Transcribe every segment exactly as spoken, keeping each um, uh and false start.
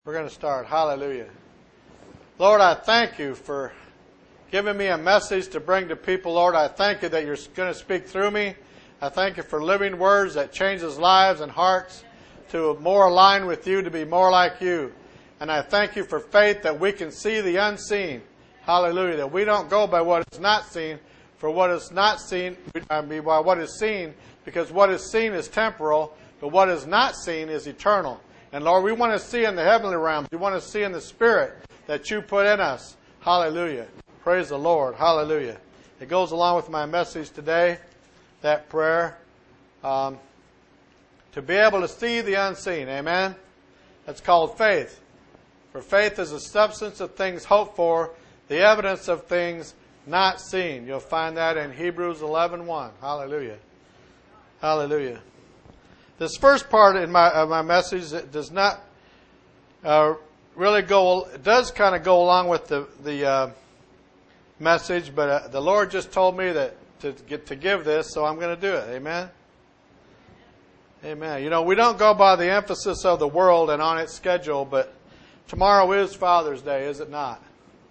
We're going to start. Hallelujah. Lord, I thank you for giving me a message to bring to people. Lord, I thank you that you're going to speak through me. I thank you for living words that changes lives and hearts to more align with you, to be more like you. And I thank you for faith that we can see the unseen. Hallelujah. That we don't go by what is not seen, for what is not seen, I mean by what is seen, because what is seen is temporal, but what is not seen is eternal. And Lord, we want to see in the heavenly realms. We want to see in the Spirit that you put in us. Hallelujah. Praise the Lord. Hallelujah. It goes along with my message today, that prayer, um, to be able to see the unseen. Amen. That's called faith. For faith is the substance of things hoped for, the evidence of things not seen. You'll find that in Hebrews eleven one. Hallelujah. Hallelujah. This first part in my of my message it does not uh, really go. It does kind of go along with the the uh, message, but uh, the Lord just told me that to get to give this, so I'm going to do it. Amen. Amen. You know, we don't go by the emphasis of the world and on its schedule, but tomorrow is Father's Day, is it not?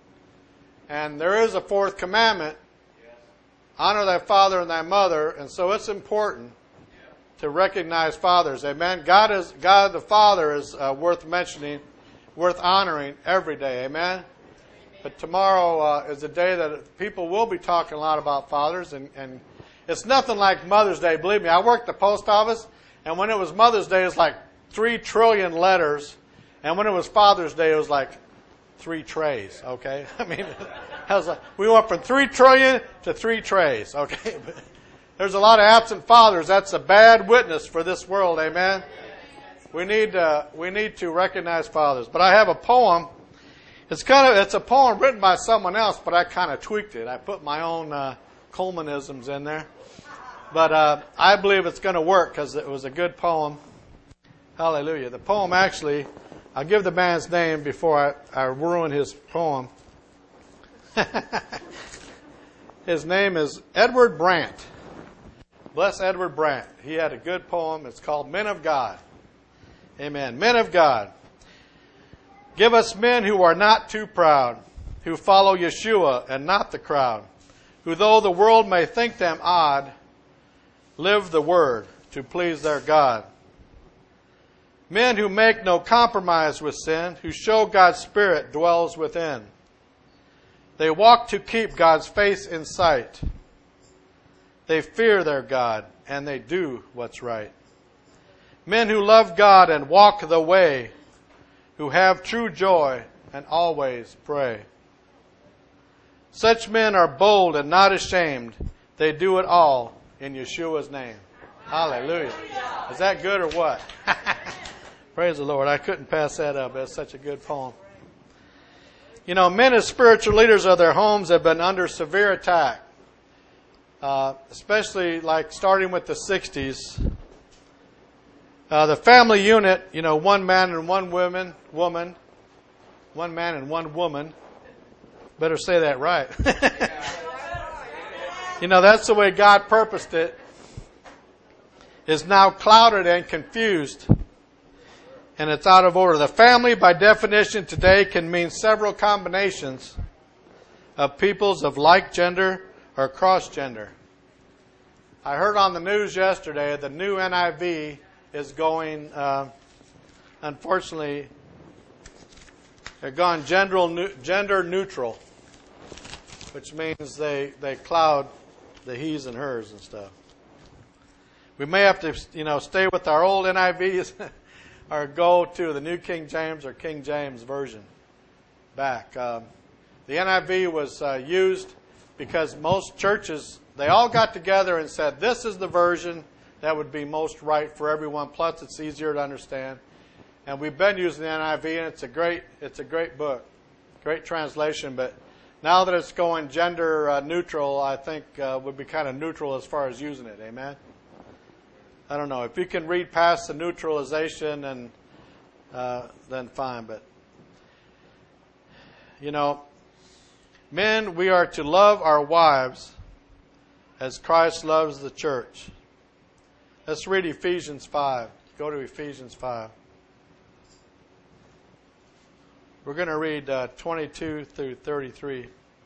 And there is a fourth commandment: honor thy father and thy mother, and so it's important to recognize fathers. Amen. God is God the Father is uh, worth mentioning, worth honoring every day. Amen. Amen. But tomorrow uh, is a day that people will be talking a lot about fathers, and, and it's nothing like Mother's Day. Believe me, I worked at the post office, and when it was Mother's Day, it was like three trillion letters, and when it was Father's Day, it was like three trays. Okay, I mean, how's that? We went from three trillion to three trays. Okay. There's a lot of absent fathers. That's a bad witness for this world. Amen. We need uh, we need to recognize fathers. But I have a poem. It's kind of it's a poem written by someone else, but I kind of tweaked it. I put my own uh, Colemanisms in there. But uh, I believe it's going to work because it was a good poem. Hallelujah. The poem actually, I'll give the man's name before I, I ruin his poem. His name is Edward Brandt. Bless Edward Brandt. He had a good poem. It's called Men of God. Amen. Men of God. Give us men who are not too proud, who follow Yeshua and not the crowd, who though the world may think them odd, live the word to please their God. Men who make no compromise with sin, who show God's Spirit dwells within. They walk to keep God's face in sight. They fear their God, and they do what's right. Men who love God and walk the way, who have true joy and always pray. Such men are bold and not ashamed. They do it all in Yeshua's name. Hallelujah. Is that good or what? Praise the Lord. I couldn't pass that up. That's such a good poem. You know, men as spiritual leaders of their homes have been under severe attack. Uh, especially like starting with the sixties. Uh, the family unit, you know, one man and one woman, woman, one man and one woman. Better say that right. You know, that's the way God purposed it. Is now clouded and confused. And it's out of order. The family, by definition today, can mean several combinations of peoples of like gender or cross-gender. I heard on the news yesterday the new N I V is going, uh, unfortunately, they're gone gender, gender neutral, which means they, they cloud the he's and hers and stuff. We may have to, you know, stay with our old N I Vs or go to the New King James or King James Version back. Um, the N I V was uh, used because most churches, they all got together and said, this is the version that would be most right for everyone. Plus, it's easier to understand. And we've been using the N I V, and it's a great, it's a great book, great translation. But now that it's going gender uh, neutral, I think uh, would be kind of neutral as far as using it. Amen. I don't know if you can read past the neutralization, and uh, then fine. But you know. Men, we are to love our wives as Christ loves the church. Let's read Ephesians five. Go to Ephesians five. We're going to read uh, twenty-two through thirty-three.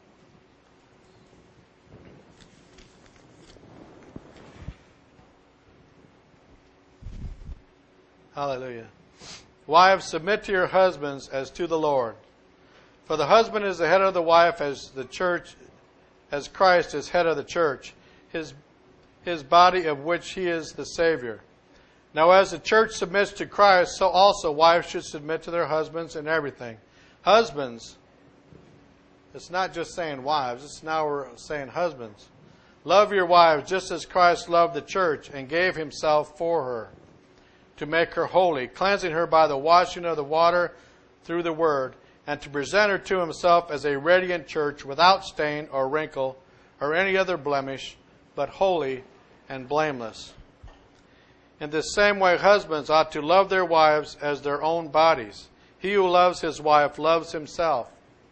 Hallelujah. Wives, submit to your husbands as to the Lord. For the husband is the head of the wife, as the church, as Christ is head of the church, his his body, of which he is the Savior. Now as the church submits to Christ, so also wives should submit to their husbands in everything. Husbands, it's not just saying wives, it's now we're saying husbands. Love your wives just as Christ loved the church and gave himself for her, to make her holy, cleansing her by the washing of the water through the word, and to present her to himself as a radiant church without stain or wrinkle or any other blemish, but holy and blameless. In this same way, husbands ought to love their wives as their own bodies. He who loves his wife loves himself.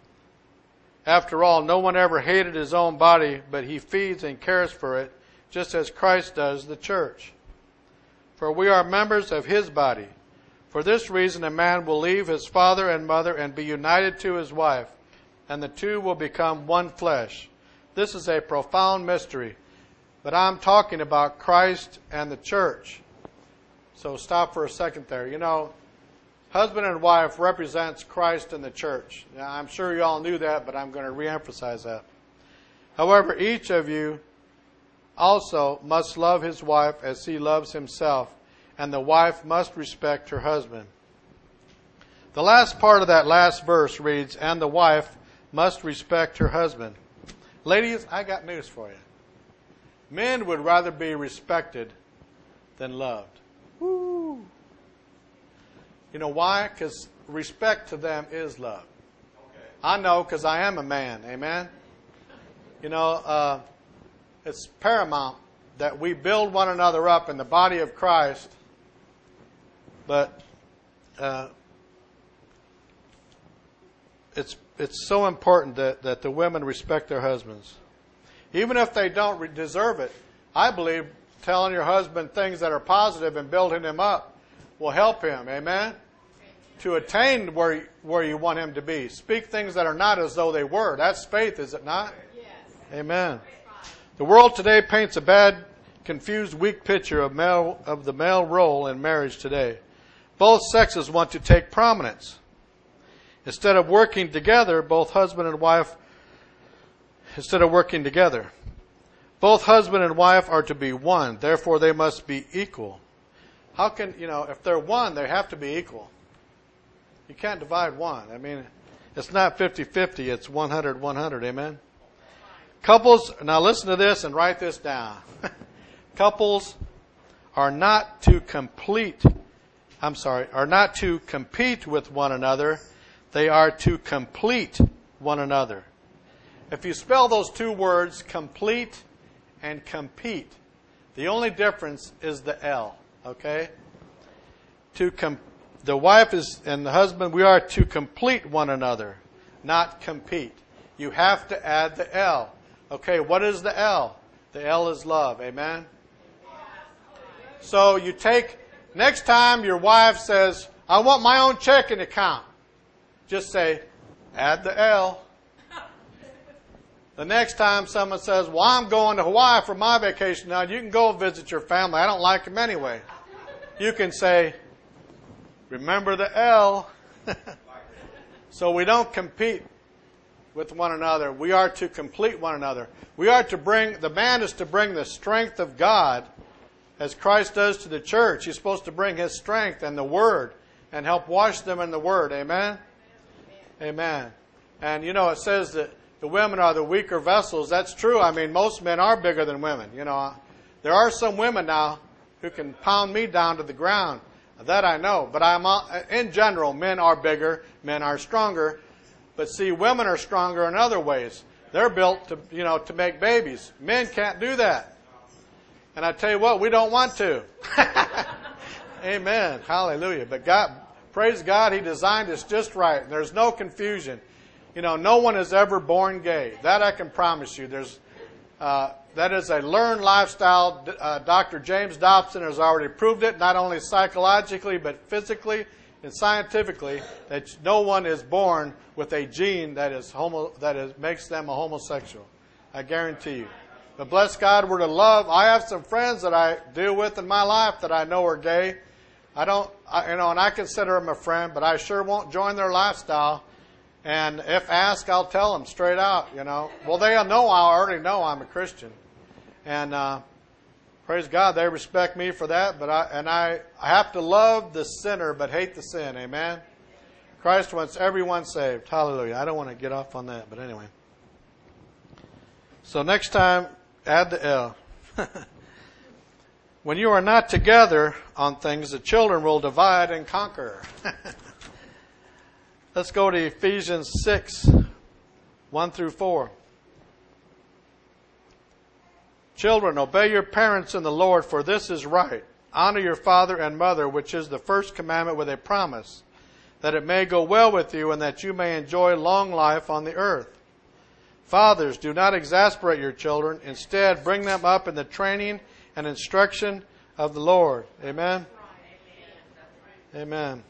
After all, no one ever hated his own body, but he feeds and cares for it, just as Christ does the church. For we are members of his body. For this reason, a man will leave his father and mother and be united to his wife, and the two will become one flesh. This is a profound mystery, but I'm talking about Christ and the church. So stop for a second there. You know, husband and wife represents Christ and the church. Now, I'm sure you all knew that, but I'm going to reemphasize that. However, each of you also must love his wife as he loves himself, and the wife must respect her husband. The last part of that last verse reads, and the wife must respect her husband. Ladies, I got news for you. Men would rather be respected than loved. Woo. You know why? Because respect to them is love. Okay. I know because I am a man. Amen? You know, uh, it's paramount that we build one another up in the body of Christ, but uh, it's it's so important that, that the women respect their husbands. Even if they don't deserve it, I believe telling your husband things that are positive and building him up will help him, amen, to attain where, where you want him to be. Speak things that are not as though they were. That's faith, is it not? Yes. Amen. The world today paints a bad, confused, weak picture of male of the male role in marriage today. Both sexes want to take prominence. Instead of working together, both husband and wife, instead of working together, both husband and wife are to be one. Therefore, they must be equal. How can, you know, if they're one, they have to be equal. You can't divide one. I mean, it's not fifty-fifty, it's one hundred one hundred, amen? Couples, now listen to this and write this down. Couples are not to complete, I'm sorry, are not to compete with one another. They are to complete one another. If you spell those two words, complete and compete, the only difference is the L, okay? To com- the wife is and the husband, we are to complete one another, not compete. You have to add the L. Okay, what is the L? The L is love, amen? So you take, next time your wife says, I want my own checking account, just say, add the L. The next time someone says, well, I'm going to Hawaii for my vacation now, you can go visit your family. I don't like them anyway. You can say, remember the L. So we don't compete with one another. We are to complete one another. We are to bring, the man is to bring the strength of God as Christ does to the church. He's supposed to bring his strength and the Word and help wash them in the Word. Amen? Amen. And you know, it says that the women are the weaker vessels. That's true. I mean, most men are bigger than women. You know, there are some women now who can pound me down to the ground. That I know. But I'm in general, men are bigger, men are stronger. But see, women are stronger in other ways. They're built to, you know, to make babies. Men can't do that. And I tell you what, we don't want to. Amen. Hallelujah. But God, praise God, He designed us just right. There's no confusion. You know, no one is ever born gay. That I can promise you. There's, uh, that is a learned lifestyle. Uh, Doctor James Dobson has already proved it, not only psychologically, but physically. and scientifically that no one is born with a gene that is homo that is makes them a homosexual. I guarantee you. But bless God, we're to love. I have some friends that I deal with in my life that I know are gay. I don't, I, you know, and I consider them a friend, but I sure won't join their lifestyle. And if asked, I'll tell them straight out, you know. Well, they'll know, I already know I'm a Christian. And uh, praise God, they respect me for that. But I, and I, I have to love the sinner but hate the sin, amen. Christ wants everyone saved. Hallelujah. I don't want to get off on that, but anyway. So next time, add the L. When you are not together on things, the children will divide and conquer. Let's go to Ephesians six, one through four. Children, obey your parents in the Lord, for this is right. Honor your father and mother, which is the first commandment with a promise, that it may go well with you and that you may enjoy long life on the earth. Fathers, do not exasperate your children. Instead, bring them up in the training and instruction of the Lord. Amen? Amen.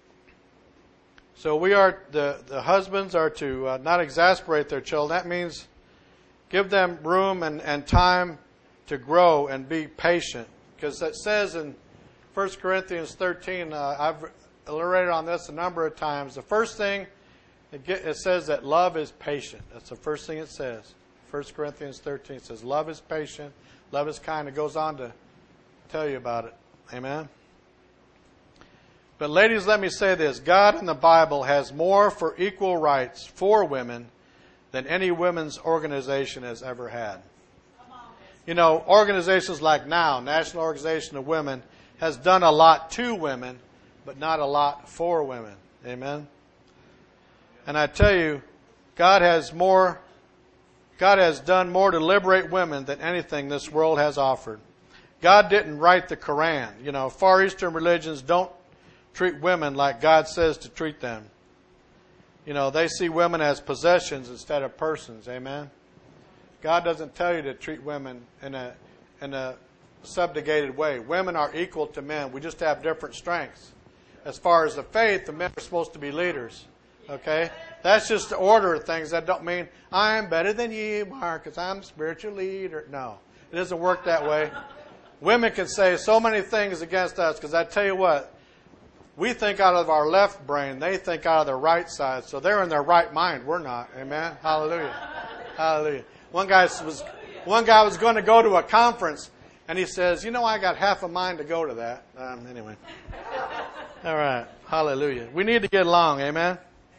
So we are, the, the husbands are to uh, not exasperate their children. That means give them room and, and time to grow and be patient. Because it says in First Corinthians thirteen, uh, I've elaborated on this a number of times. The first thing, it, get, it says that love is patient. That's the first thing it says. First Corinthians thirteen says love is patient, love is kind. It goes on to tell you about it. Amen? But ladies, let me say this. God in the Bible has more for equal rights for women than any women's organization has ever had. You know, organizations like NOW, National Organization of Women, has done a lot to women, but not a lot for women. Amen? And I tell you, God has more, God has done more to liberate women than anything this world has offered. God didn't write the Quran. You know, Far Eastern religions don't treat women like God says to treat them. You know, they see women as possessions instead of persons. Amen? God doesn't tell you to treat women in a in a subjugated way. Women are equal to men. We just have different strengths. As far as the faith, the men are supposed to be leaders. Okay? That's just the order of things. That don't mean I'm better than you, Mark, because I'm the spiritual leader. No. It doesn't work that way. Women can say so many things against us, because I tell you what, we think out of our left brain. They think out of their right side. So they're in their right mind. We're not. Amen? Hallelujah. Hallelujah. One guy was one guy was going to go to a conference, and he says, you know, I got half a mind to go to that. Um, anyway. All right. Hallelujah. We need to get along. Amen?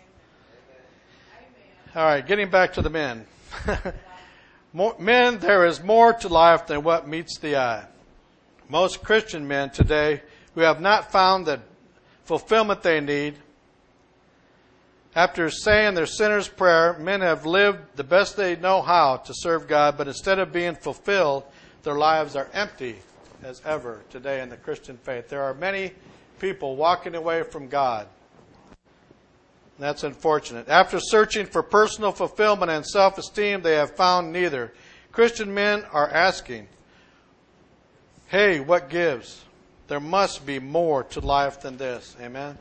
All right. Getting back to the men. More, men, there is more to life than what meets the eye. Most Christian men today who have not found the fulfillment they need, after saying their sinner's prayer, men have lived the best they know how to serve God, but instead of being fulfilled, their lives are empty as ever today in the Christian faith. There are many people walking away from God. That's unfortunate. After searching for personal fulfillment and self-esteem, they have found neither. Christian men are asking, hey, what gives? There must be more to life than this. Amen?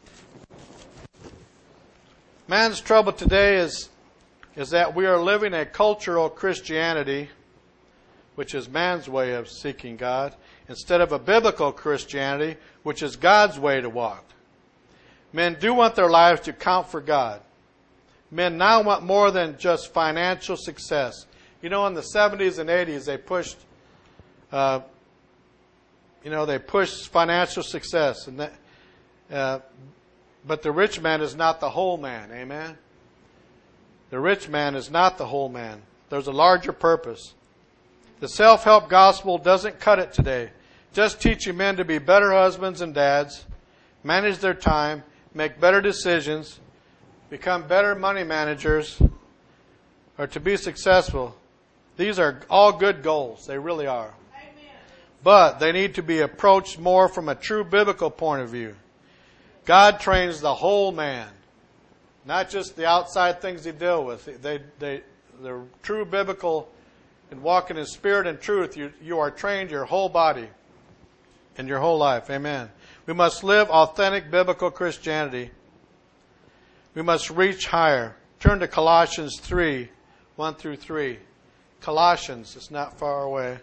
Man's trouble today is, is that we are living a cultural Christianity, which is man's way of seeking God, instead of a biblical Christianity, which is God's way to walk. Men do want their lives to count for God. Men now want more than just financial success. You know, in the seventies and eighties, they pushed, uh, you know, they pushed financial success, and that, uh, but the rich man is not the whole man. Amen? The rich man is not the whole man. There's a larger purpose. The self-help gospel doesn't cut it today. Just teaching men to be better husbands and dads, manage their time, make better decisions, become better money managers, or to be successful. These are all good goals. They really are. Amen. But they need to be approached more from a true biblical point of view. God trains the whole man, not just the outside things he deals with. They, they, the true biblical and walking in spirit and truth, you, you are trained your whole body and your whole life. Amen. We must live authentic biblical Christianity. We must reach higher. Turn to Colossians three, one through three. Colossians, it's not far away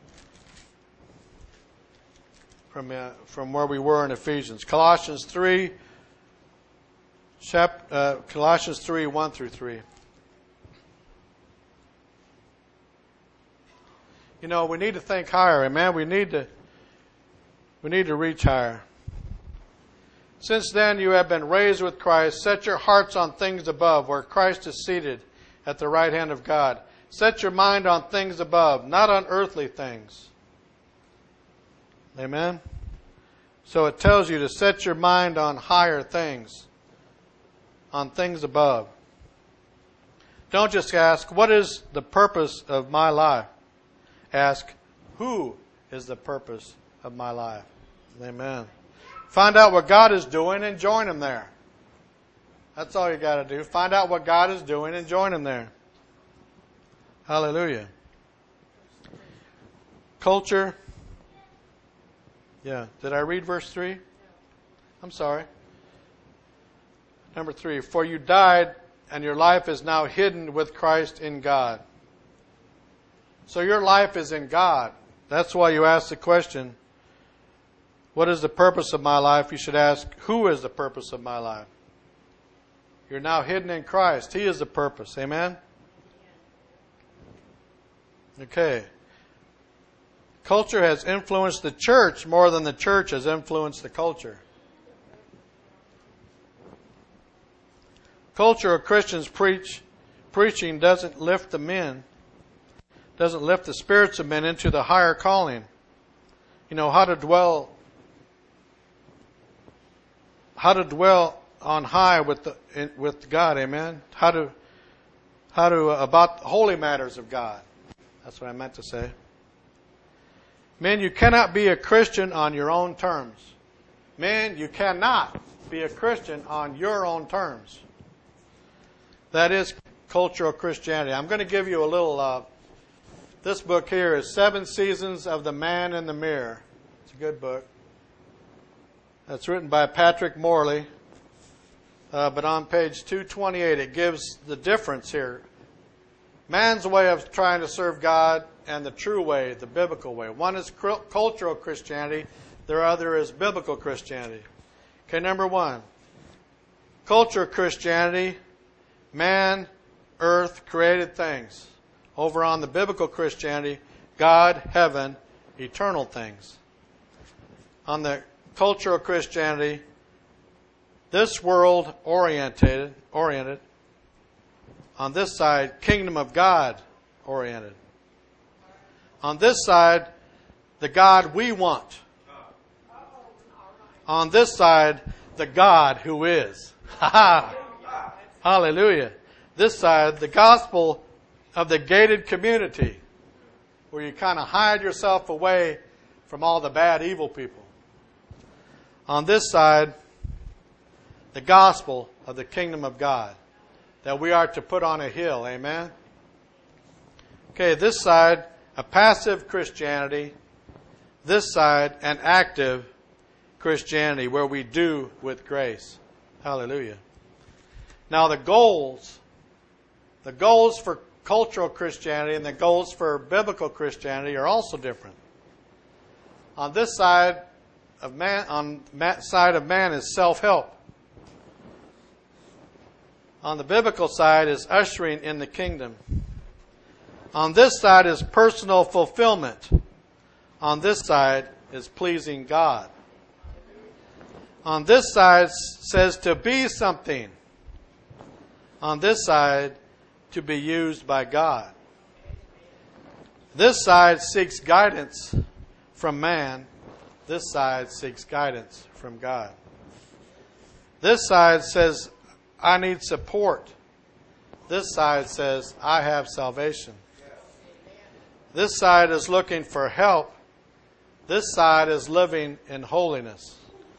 from uh, from where we were in Ephesians. Colossians three, chap, uh, Colossians three, one through three. You know, we need to think higher, amen. We need to we need to reach higher. Since then you have been raised with Christ. Set your hearts on things above, where Christ is seated at the right hand of God. Set your mind on things above, not on earthly things. Amen? So it tells you to set your mind on higher things, on things above. Don't just ask, what is the purpose of my life? Ask, who is the purpose of my life? Amen. Find out what God is doing and join Him there. That's all you got to do. Find out what God is doing and join Him there. Hallelujah. Culture. Yeah. Did I read verse three? I'm sorry. Number three. For you died, and your life is now hidden with Christ in God. So your life is in God. That's why you ask the question, what is the purpose of my life? You should ask, who is the purpose of my life? You're now hidden in Christ. He is the purpose. Amen? Okay. Culture has influenced the church more than the church has influenced the culture. Culture of Christians preach, preaching doesn't lift the men, doesn't lift the spirits of men into the higher calling. You know, how to dwell, how to dwell on high with the, with God, amen? How to, how to, uh, about holy matters of God. That's what I meant to say. Men, you cannot be a Christian on your own terms. Men, you cannot be a Christian on your own terms. That is cultural Christianity. I'm going to give you a little, uh, this book here is Seven Seasons of the Man in the Mirror. It's a good book. That's written by Patrick Morley. Uh, but on page two twenty-eight, it gives the difference here. Man's way of trying to serve God and the true way, the biblical way. One is cultural Christianity. The other is biblical Christianity. Okay, number one. Cultural Christianity, man, earth, created things. Over on the biblical Christianity, God, heaven, eternal things. On the cultural Christianity, this world oriented, oriented. On this side, kingdom of God oriented. On this side, the God we want. On this side, the God who is. Ha ha! Hallelujah. This side, the gospel of the gated community, where you kind of hide yourself away from all the bad, evil people. On this side, the gospel of the kingdom of God, that we are to put on a hill. Amen? Okay, this side, a passive Christianity. This side, an active Christianity, where we do with grace. Hallelujah. Now the goals, the goals for cultural Christianity and the goals for biblical Christianity are also different. On this side of man, on that side of man is self-help. On the biblical side is ushering in the kingdom. On this side is personal fulfillment. On this side is pleasing God. On this side says to be something. On this side, to be used by God. This side seeks guidance from man. This side seeks guidance from God. This side says, I need support. This side says, I have salvation. This side is looking for help. This side is living in holiness.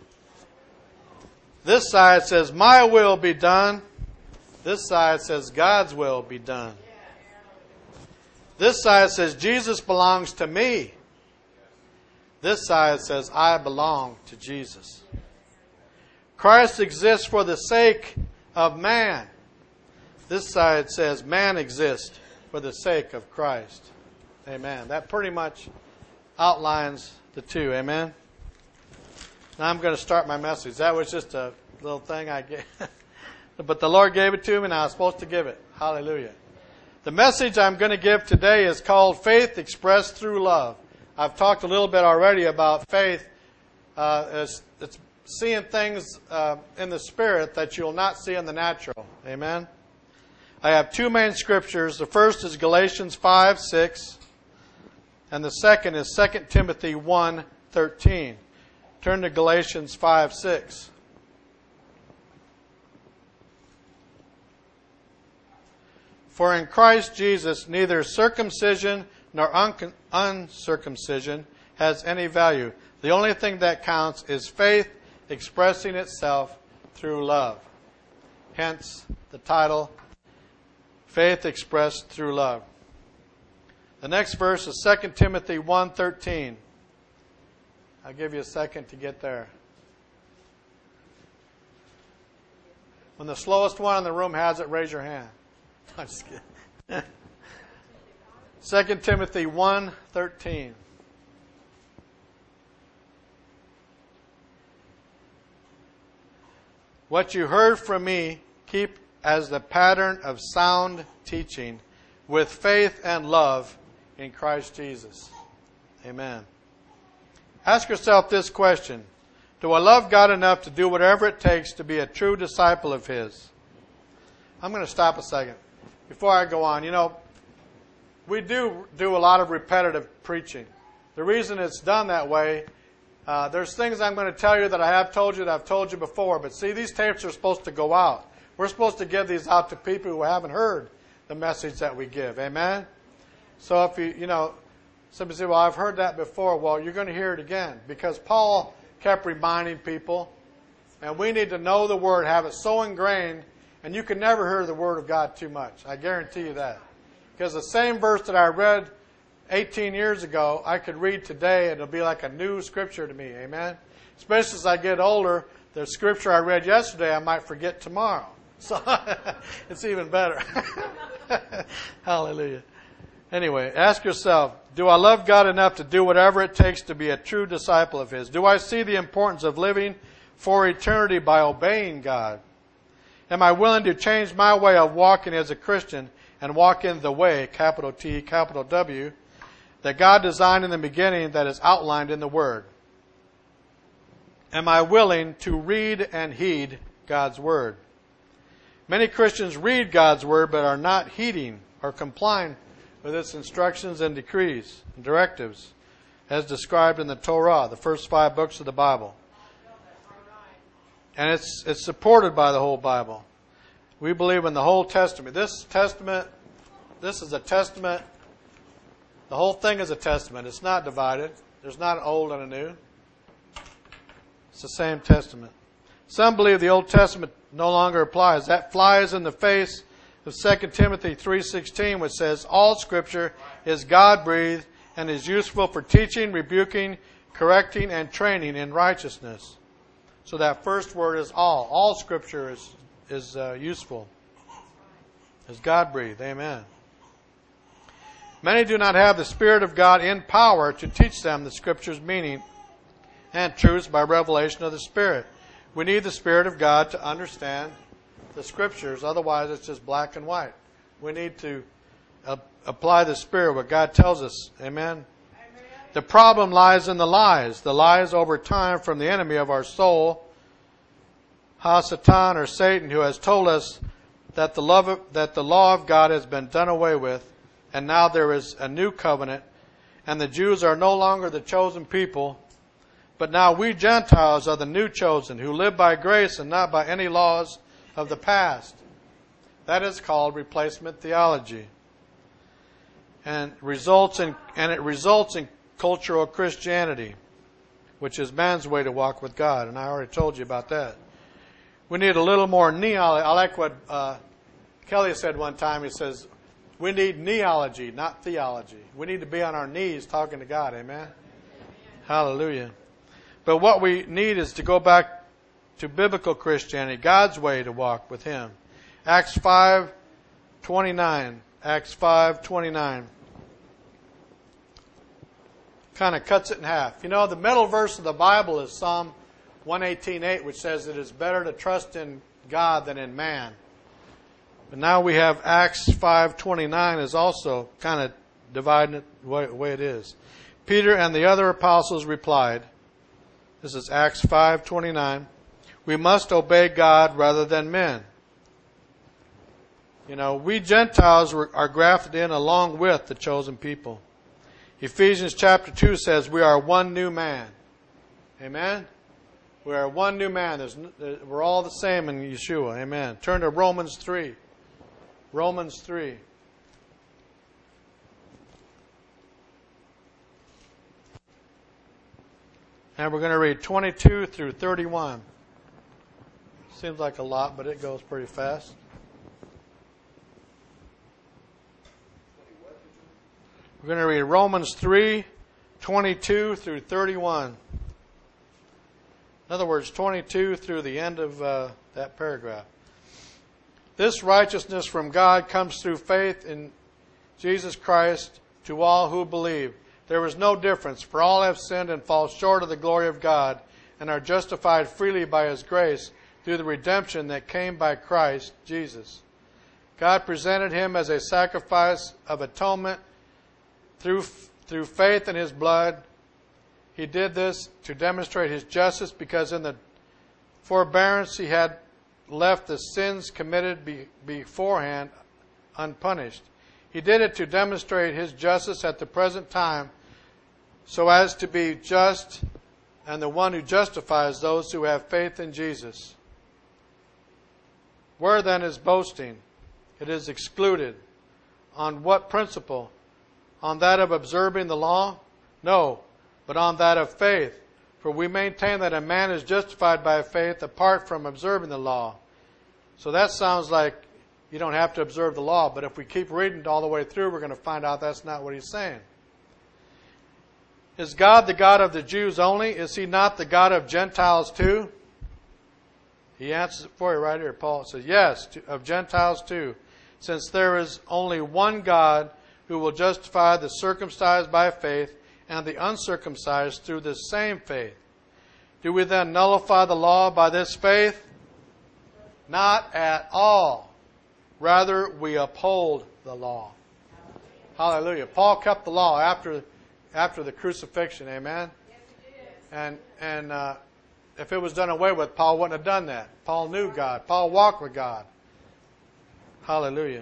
This side says, my will be done. This side says, God's will be done. This side says, Jesus belongs to me. This side says, I belong to Jesus. Christ exists for the sake of man. This side says, man exists for the sake of Christ. Amen. That pretty much outlines the two. Amen. Now I'm going to start my message. That was just a little thing I gave. But the Lord gave it to me and I was supposed to give it. Hallelujah. The message I'm going to give today is called Faith Expressed Through Love. I've talked a little bit already about faith. Uh, it's, it's seeing things uh, in the Spirit that you'll not see in the natural. Amen. I have two main scriptures. The first is Galatians five six. And the second is Second Timothy one thirteen. Turn to Galatians five six. For in Christ Jesus neither circumcision nor un- uncircumcision has any value. The only thing that counts is faith expressing itself through love. Hence the title, Faith Expressed Through Love. The next verse is Second Timothy one thirteen. I'll give you a second to get there. When the slowest one in the room has it, raise your hand. I'm just kidding. Second Timothy one thirteen. What you heard from me, keep as the pattern of sound teaching with faith and love in Christ Jesus. Amen. Ask yourself this question. Do I love God enough to do whatever it takes to be a true disciple of His? I'm going to stop a second before I go on. You know, we do do a lot of repetitive preaching. The reason it's done that way, uh, there's things I'm going to tell you that I have told you that I've told you before. But see, these tapes are supposed to go out. We're supposed to give these out to people who haven't heard the message that we give. Amen? So if you, you know, somebody say, well, I've heard that before. Well, you're going to hear it again. Because Paul kept reminding people. And we need to know the Word, have it so ingrained. And you can never hear the Word of God too much. I guarantee you that. Because the same verse that I read eighteen years ago, I could read today and it'll be like a new scripture to me. Amen? Especially as I get older, the scripture I read yesterday I might forget tomorrow. So it's even better. Hallelujah. Anyway, ask yourself, do I love God enough to do whatever it takes to be a true disciple of His? Do I see the importance of living for eternity by obeying God? Am I willing to change my way of walking as a Christian and walk in the way, capital T, capital W, that God designed in the beginning that is outlined in the Word? Am I willing to read and heed God's Word? Many Christians read God's Word but are not heeding or complying with its instructions and decrees and directives as described in the Torah, the first five books of the Bible. And it's it's supported by the whole Bible. We believe in the whole Testament. This Testament, this is a testament. The whole thing is a testament. It's not divided. There's not an old and a new. It's the same testament. Some believe the Old Testament no longer applies. That flies in the face of Second Timothy three sixteen, which says, all Scripture is God-breathed and is useful for teaching, rebuking, correcting, and training in righteousness. So that first word is all. All Scripture is, is uh, useful. Is God-breathed. Amen. Many do not have the Spirit of God in power to teach them the Scripture's meaning and truths by revelation of the Spirit. We need the Spirit of God to understand the Scriptures. Otherwise, it's just black and white. We need to uh, apply the Spirit, what God tells us. Amen. The problem lies in the lies. The lies over time from the enemy of our soul, Ha-Satan or Satan, who has told us that the love of, that the law of God has been done away with, and now there is a new covenant, and the Jews are no longer the chosen people, but now we Gentiles are the new chosen, who live by grace and not by any laws of the past. That is called replacement theology, and results in and it results in cultural Christianity, which is man's way to walk with God. And I already told you about that. We need a little more neology. I like what uh, Kelly said one time. He says, we need neology, not theology. We need to be on our knees talking to God. Amen? Hallelujah. But what we need is to go back to biblical Christianity, God's way to walk with Him. Acts five twenty-nine. Acts five twenty-nine. Kind of cuts it in half. You know, the middle verse of the Bible is Psalm one eighteen eight, which says it is better to trust in God than in man. But now we have Acts five twenty-nine is also kind of dividing it the way, the way it is. Peter and the other apostles replied, this is Acts five twenty-nine, we must obey God rather than men. You know, we Gentiles are grafted in along with the chosen people. Ephesians chapter two says we are one new man. Amen? We are one new man. There's, we're all the same in Yeshua. Amen. Turn to Romans three. Romans three. And we're going to read twenty-two through thirty-one. Seems like a lot, but it goes pretty fast. We're going to read Romans three, twenty-two through thirty-one. In other words, twenty-two through the end of uh, that paragraph. This righteousness from God comes through faith in Jesus Christ to all who believe. There is no difference, for all have sinned and fall short of the glory of God, and are justified freely by His grace through the redemption that came by Christ Jesus. God presented Him as a sacrifice of atonement through through faith in His blood. He did this to demonstrate His justice, because in the forbearance He had left the sins committed be, beforehand unpunished. He did it to demonstrate His justice at the present time, so as to be just and the one who justifies those who have faith in Jesus. Where then is boasting? It is excluded. On what principle? On that of observing the law? No, but on that of faith. For we maintain that a man is justified by faith apart from observing the law. So that sounds like you don't have to observe the law, but if we keep reading it all the way through, we're going to find out that's not what he's saying. Is God the God of the Jews only? Is He not the God of Gentiles too? He answers it for you right here. Paul says, yes, to, of Gentiles too. Since there is only one God who will justify the circumcised by faith and the uncircumcised through the same faith. Do we then nullify the law by this faith? Not at all. Rather, we uphold the law. Hallelujah. Paul kept the law after after the crucifixion. Amen? Yes, he did. And, and uh, if it was done away with, Paul wouldn't have done that. Paul knew God. Paul walked with God. Hallelujah.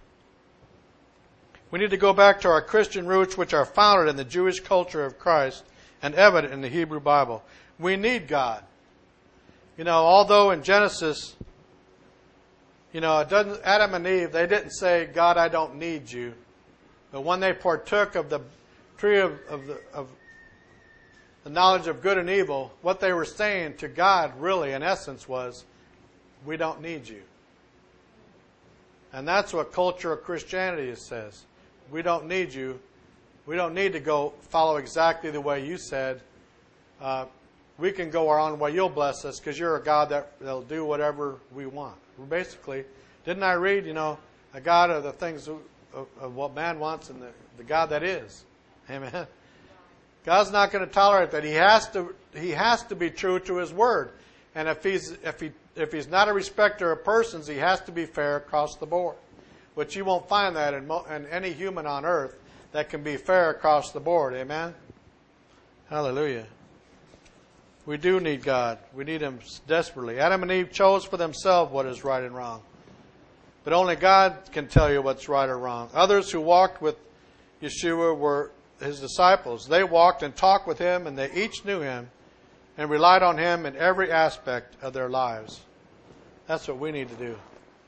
We need to go back to our Christian roots, which are founded in the Jewish culture of Christ and evident in the Hebrew Bible. We need God. You know, although in Genesis, you know, it doesn't, Adam and Eve, they didn't say, God, I don't need you. But when they partook of the tree of, of, the, of the knowledge of good and evil, what they were saying to God really in essence was, we don't need you. And that's what culture of Christianity says. We don't need you. We don't need to go follow exactly the way you said. Uh, we can go our own way. You'll bless us because you're a God that will do whatever we want. Basically, didn't I read, you know, a God of the things of, of, of what man wants and the, the God that is. Amen. God's not going to tolerate that. He has to. He has to be true to His word. And if he's if he if he's not a respecter of persons, he has to be fair across the board. Which you won't find that in, mo- in any human on earth that can be fair across the board. Amen. Hallelujah. We do need God. We need Him desperately. Adam and Eve chose for themselves what is right and wrong. But only God can tell you what's right or wrong. Others who walked with Yeshua were His disciples. They walked and talked with Him, and they each knew Him and relied on Him in every aspect of their lives. That's what we need to do.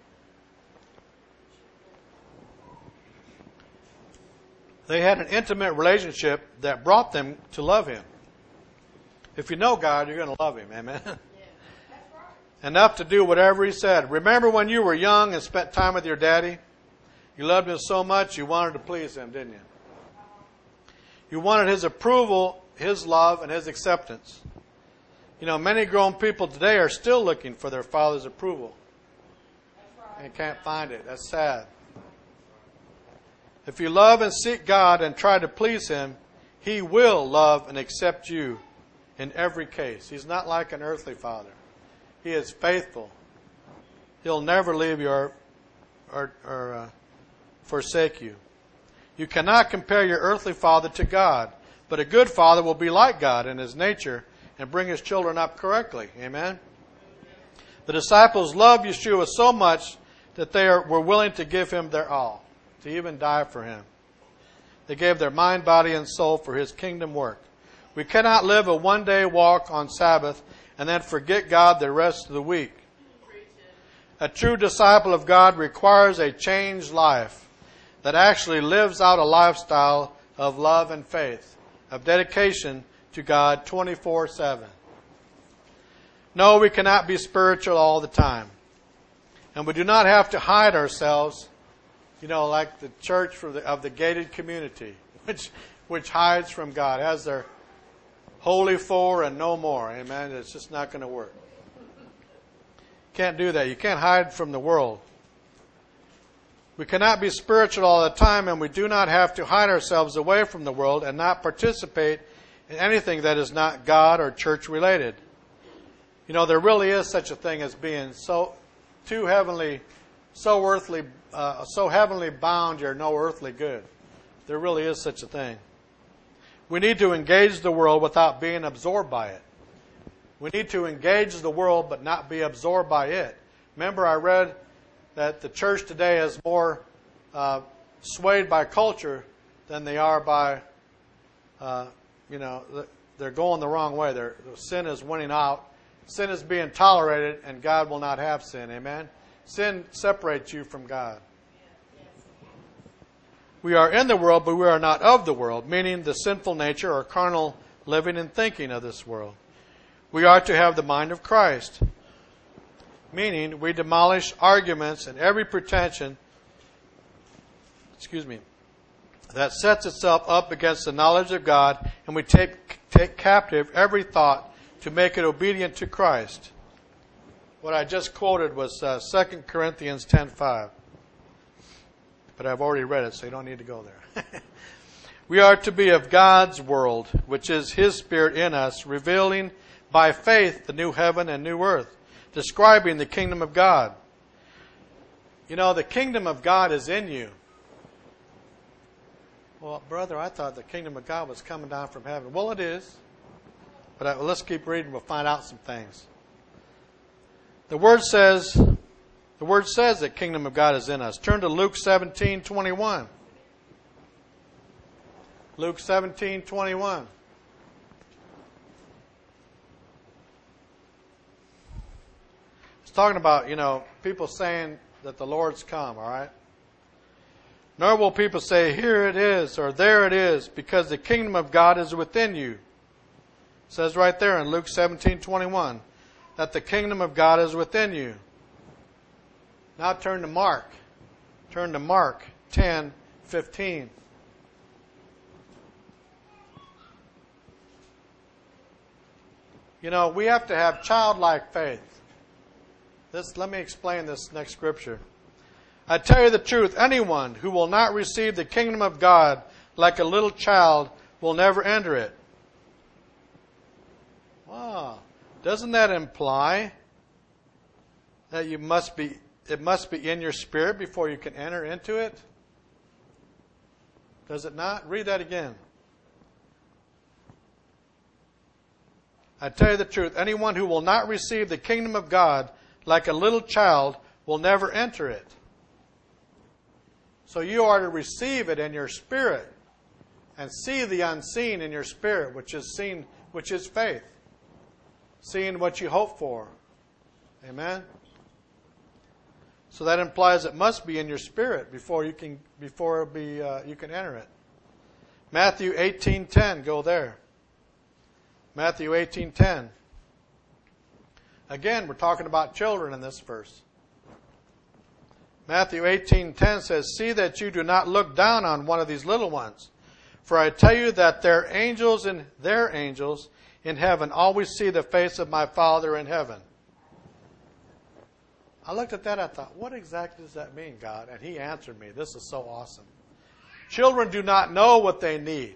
They had an intimate relationship that brought them to love Him. If you know God, you're going to love Him. Amen. Yeah, that's right. Enough to do whatever He said. Remember when you were young and spent time with your daddy? You loved Him so much you wanted to please Him, didn't you? You wanted His approval His love and His acceptance. You know, many grown people today are still looking for their Father's approval. And can't find it. That's sad. If you love and seek God and try to please Him, He will love and accept you in every case. He's not like an earthly father. He is faithful. He'll never leave you or, or, or uh, forsake you. You cannot compare your earthly father to God, but a good father will be like God in his nature and bring his children up correctly. Amen? The disciples loved Yeshua so much that they are, were willing to give Him their all, to even die for Him. They gave their mind, body, and soul for His kingdom work. We cannot live a one-day walk on Sabbath and then forget God the rest of the week. A true disciple of God requires a changed life that actually lives out a lifestyle of love and faith, of dedication to God twenty-four seven. No, we cannot be spiritual all the time. And we do not have to hide ourselves, you know, like the church for the, of the gated community, which which hides from God, has their holy for and no more. Amen. It's just not going to work. Can't do that. You can't hide from the world. We cannot be spiritual all the time, and we do not have to hide ourselves away from the world and not participate in anything that is not God or church related. You know, there really is such a thing as being so too heavenly, so earthly, uh, so heavenly bound you're no earthly good. There really is such a thing. We need to engage the world without being absorbed by it. We need to engage the world but not be absorbed by it. Remember, I read that the church today is more uh, swayed by culture than they are by, uh, you know, they're going the wrong way. Their sin is winning out. Sin is being tolerated, and God will not have sin. Amen? Sin separates you from God. We are in the world, but we are not of the world, meaning the sinful nature or carnal living and thinking of this world. We are to have the mind of Christ, meaning we demolish arguments and every pretension, excuse me, that sets itself up against the knowledge of God, and we take, take captive every thought to make it obedient to Christ. What I just quoted was uh, Second Corinthians ten five. But I've already read it, so you don't need to go there. We are to be of God's world, which is His Spirit in us, revealing by faith the new heaven and new earth, describing the kingdom of God. You know, the kingdom of God is in you. Well, brother, I thought the kingdom of God was coming down from heaven. Well, it is. But I, well, let's keep reading. We'll find out some things. The word says, the word says that kingdom of God is in us. Turn to Luke seventeen twenty-one. Luke seventeen twenty-one. It's talking about, you know, people saying that the Lord's come, all right? Nor will people say, here it is, or there it is, because the kingdom of God is within you. It says right there in Luke seventeen twenty-one that the kingdom of God is within you. Now turn to Mark. Turn to Mark ten fifteen. You know, we have to have childlike faith. This, let me explain this next scripture. I tell you the truth, anyone who will not receive the kingdom of God like a little child will never enter it. Wow. Doesn't that imply that you must be, it must be in your spirit before you can enter into it? Does it not? Read that again. I tell you the truth, anyone who will not receive the kingdom of God like a little child will never enter it. So you are to receive it in your spirit and see the unseen in your spirit, which is seen, which is faith. Seeing what you hope for. Amen? So that implies it must be in your spirit before you can before it be uh, you can enter it. Matthew eighteen ten, go there. Matthew eighteen ten. Again, we're talking about children in this verse. Matthew eighteen ten says, see that you do not look down on one of these little ones, For I tell you that their angels and their angels in heaven always see the face of my Father in heaven. I looked at that, I thought, what exactly does that mean, God? And He answered me. This is so awesome. Children do not know what they need.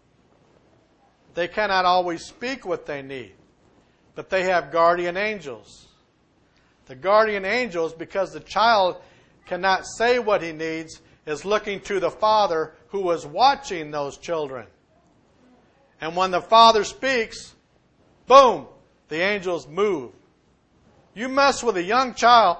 They cannot always speak what they need. But they have guardian angels. The guardian angels, because the child cannot say what he needs, is looking to the Father who is watching those children. And when the Father speaks, boom, the angels move. You mess with a young child,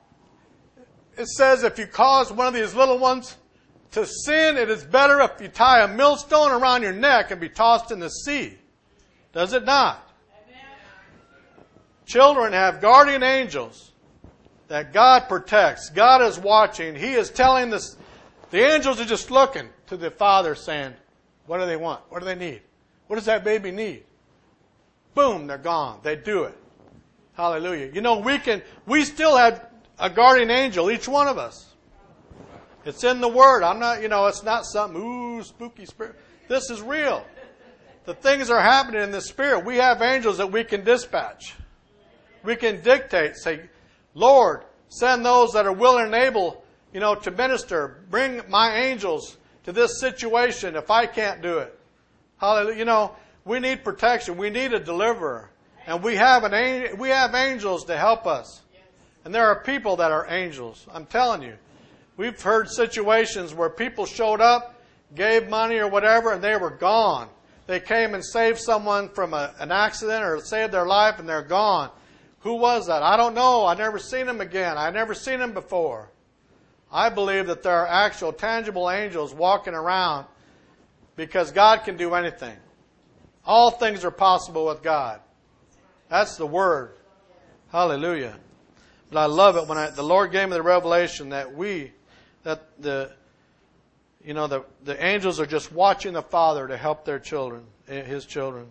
it says if you cause one of these little ones to sin, it is better if you tie a millstone around your neck and be tossed in the sea. Does it not? Amen. Children have guardian angels that God protects. God is watching. He is telling this. The angels are just looking to the Father saying, what do they want? What do they need? What does that baby need? Boom, they're gone. They do it. Hallelujah. You know, we can, we still have a guardian angel, each one of us. It's in the Word. I'm not, you know, it's not something, ooh, spooky spirit. This is real. The things are happening in the Spirit. We have angels that we can dispatch. We can dictate, say, Lord, send those that are willing and able, you know, to minister. Bring my angels to this situation if I can't do it. Hallelujah. You know, we need protection. We need a deliverer. And we have an we have angels to help us. And there are people that are angels. I'm telling you. We've heard situations where people showed up, gave money or whatever, and they were gone. They came and saved someone from a, an accident or saved their life, and they're gone. Who was that? I don't know. I never seen them again. I never seen them before. I believe that there are actual tangible angels walking around because God can do anything. All things are possible with God. That's the Word. Hallelujah. But I love it when I, the Lord gave me the revelation that we, that the, you know, the, the angels are just watching the Father to help their children, His children.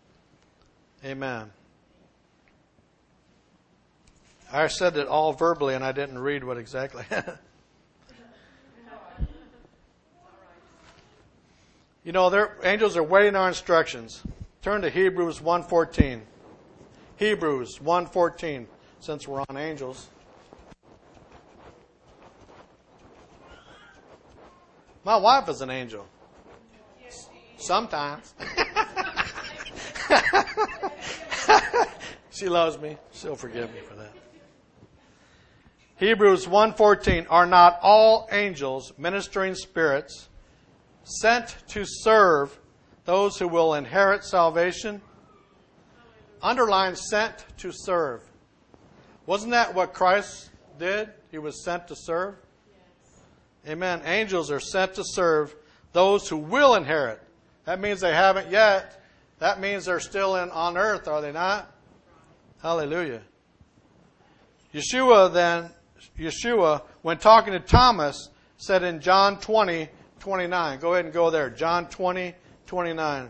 Amen. I said it all verbally and I didn't read what exactly. You know, their angels are waiting our instructions. Turn to Hebrews one fourteen. Hebrews one fourteen, since we're on angels. My wife is an angel. Sometimes. She loves me. She'll forgive me for that. Hebrews one fourteen, are not all angels ministering spirits sent to serve those who will inherit salvation? Underline sent to serve. Wasn't that what Christ did? He was sent to serve. Yes. Amen. Angels are sent to serve those who will inherit. That means they haven't yet. That means they're still in on earth, are they not? Hallelujah. Yeshua then, Yeshua, when talking to Thomas, said in John twenty twenty-nine. Go ahead and go there. John twenty twenty-nine.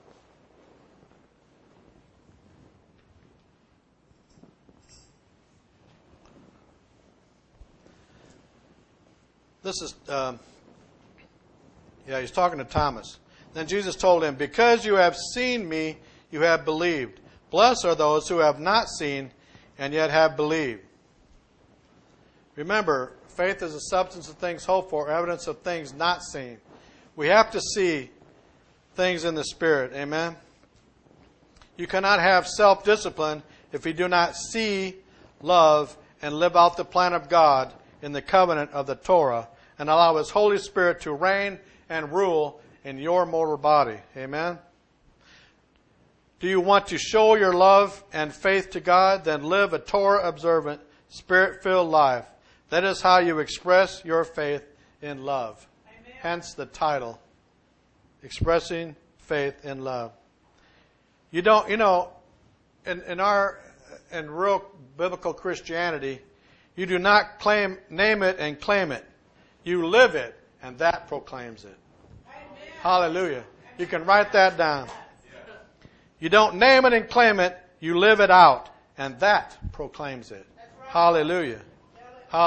This is, um, yeah, he's talking to Thomas. Then Jesus told him, because you have seen me, you have believed. Blessed are those who have not seen and yet have believed. Remember, faith is the substance of things hoped for, evidence of things not seen. We have to see things in the Spirit. Amen? You cannot have self-discipline if you do not see, love, and live out the plan of God in the covenant of the Torah and allow His Holy Spirit to reign and rule in your mortal body. Amen? Do you want to show your love and faith to God? Then live a Torah-observant, Spirit-filled life. That is how you express your faith in love. Amen. Hence the title, Expressing Faith in Love. You don't, you know, in, in our, in real biblical Christianity, you do not claim, name it and claim it. You live it, and that proclaims it. Amen. Hallelujah. You can write that down. You don't name it and claim it, you live it out, and that proclaims it. Right. Hallelujah.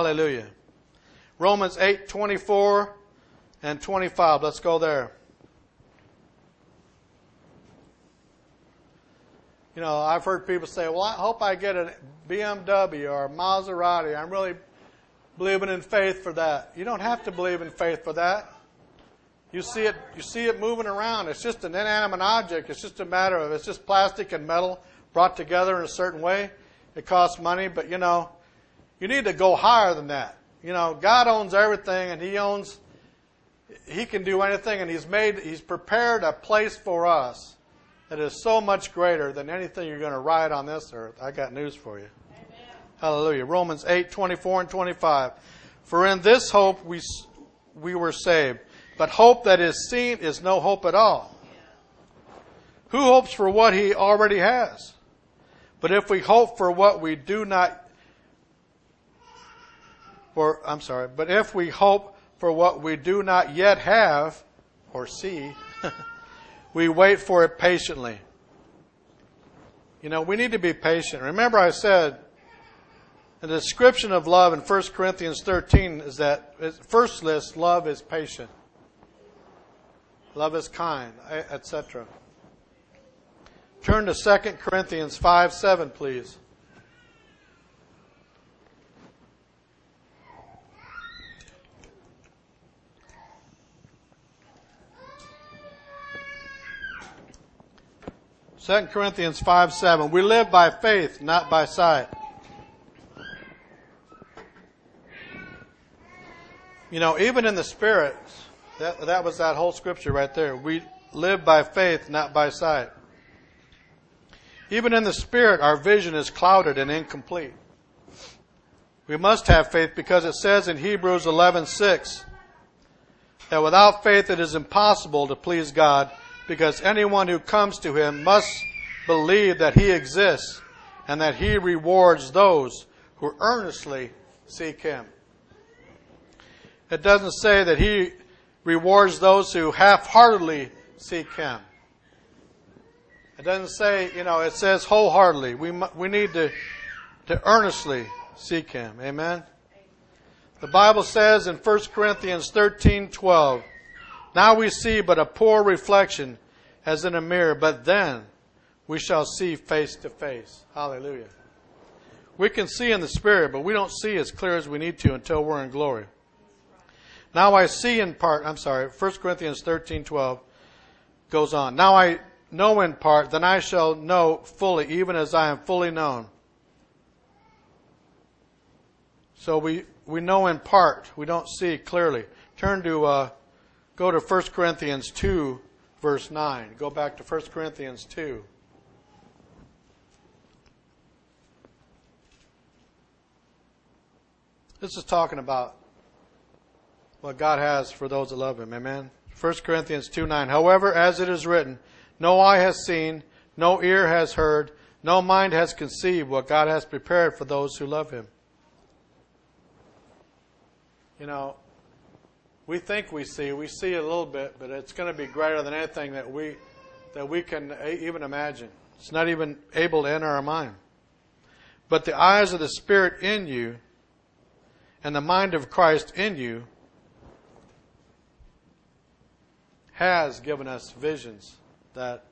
Hallelujah. Romans eight twenty-four and twenty-five. Let's go there. You know, I've heard people say, well, I hope I get a B M W or a Maserati. I'm really believing in faith for that. You don't have to believe in faith for that. You see it, you see it moving around. It's just an inanimate object. It's just a matter of, it's just plastic and metal brought together in a certain way. It costs money, but you know, you need to go higher than that. You know, God owns everything, and He owns, He can do anything, and He's made, He's prepared a place for us that is so much greater than anything you're going to ride on this earth. I got news for you. Amen. Hallelujah. Romans eight, twenty-four and twenty-five. For in this hope we we were saved. But hope that is seen is no hope at all. Who hopes for what he already has? But if we hope for what we do not, for, I'm sorry, but if we hope for what we do not yet have or see, we wait for it patiently. You know, we need to be patient. Remember I said, the description of love in First Corinthians thirteen is that, first list, love is patient. Love is kind, et cetera. Turn to Second Corinthians five seven, please. Second Corinthians five seven. We live by faith, not by sight. You know, even in the Spirit, that, that was that whole scripture right there. We live by faith, not by sight. Even in the Spirit, our vision is clouded and incomplete. We must have faith because it says in Hebrews eleven six that without faith it is impossible to please God, because anyone who comes to Him must believe that He exists and that He rewards those who earnestly seek Him. It doesn't say that He rewards those who half-heartedly seek Him. It doesn't say, you know, it says wholeheartedly. We we need to, to earnestly seek Him. Amen? The Bible says in First Corinthians thirteen twelve, now we see but a poor reflection as in a mirror, but then we shall see face to face. Hallelujah. We can see in the Spirit, but we don't see as clear as we need to until we're in glory. Now I see in part, I'm sorry, First Corinthians thirteen twelve goes on. Now I know in part, then I shall know fully, even as I am fully known. So we, we know in part. We don't see clearly. Turn to, uh, go to First Corinthians two, verse nine. Go back to First Corinthians two. This is talking about what God has for those that love Him. Amen. First Corinthians two nine. However, as it is written, no eye has seen, no ear has heard, no mind has conceived what God has prepared for those who love Him. You know, we think we see, we see a little bit, but it's going to be greater than anything that we that we can even imagine. It's not even able to enter our mind. But the eyes of the Spirit in you and the mind of Christ in you has given us visions that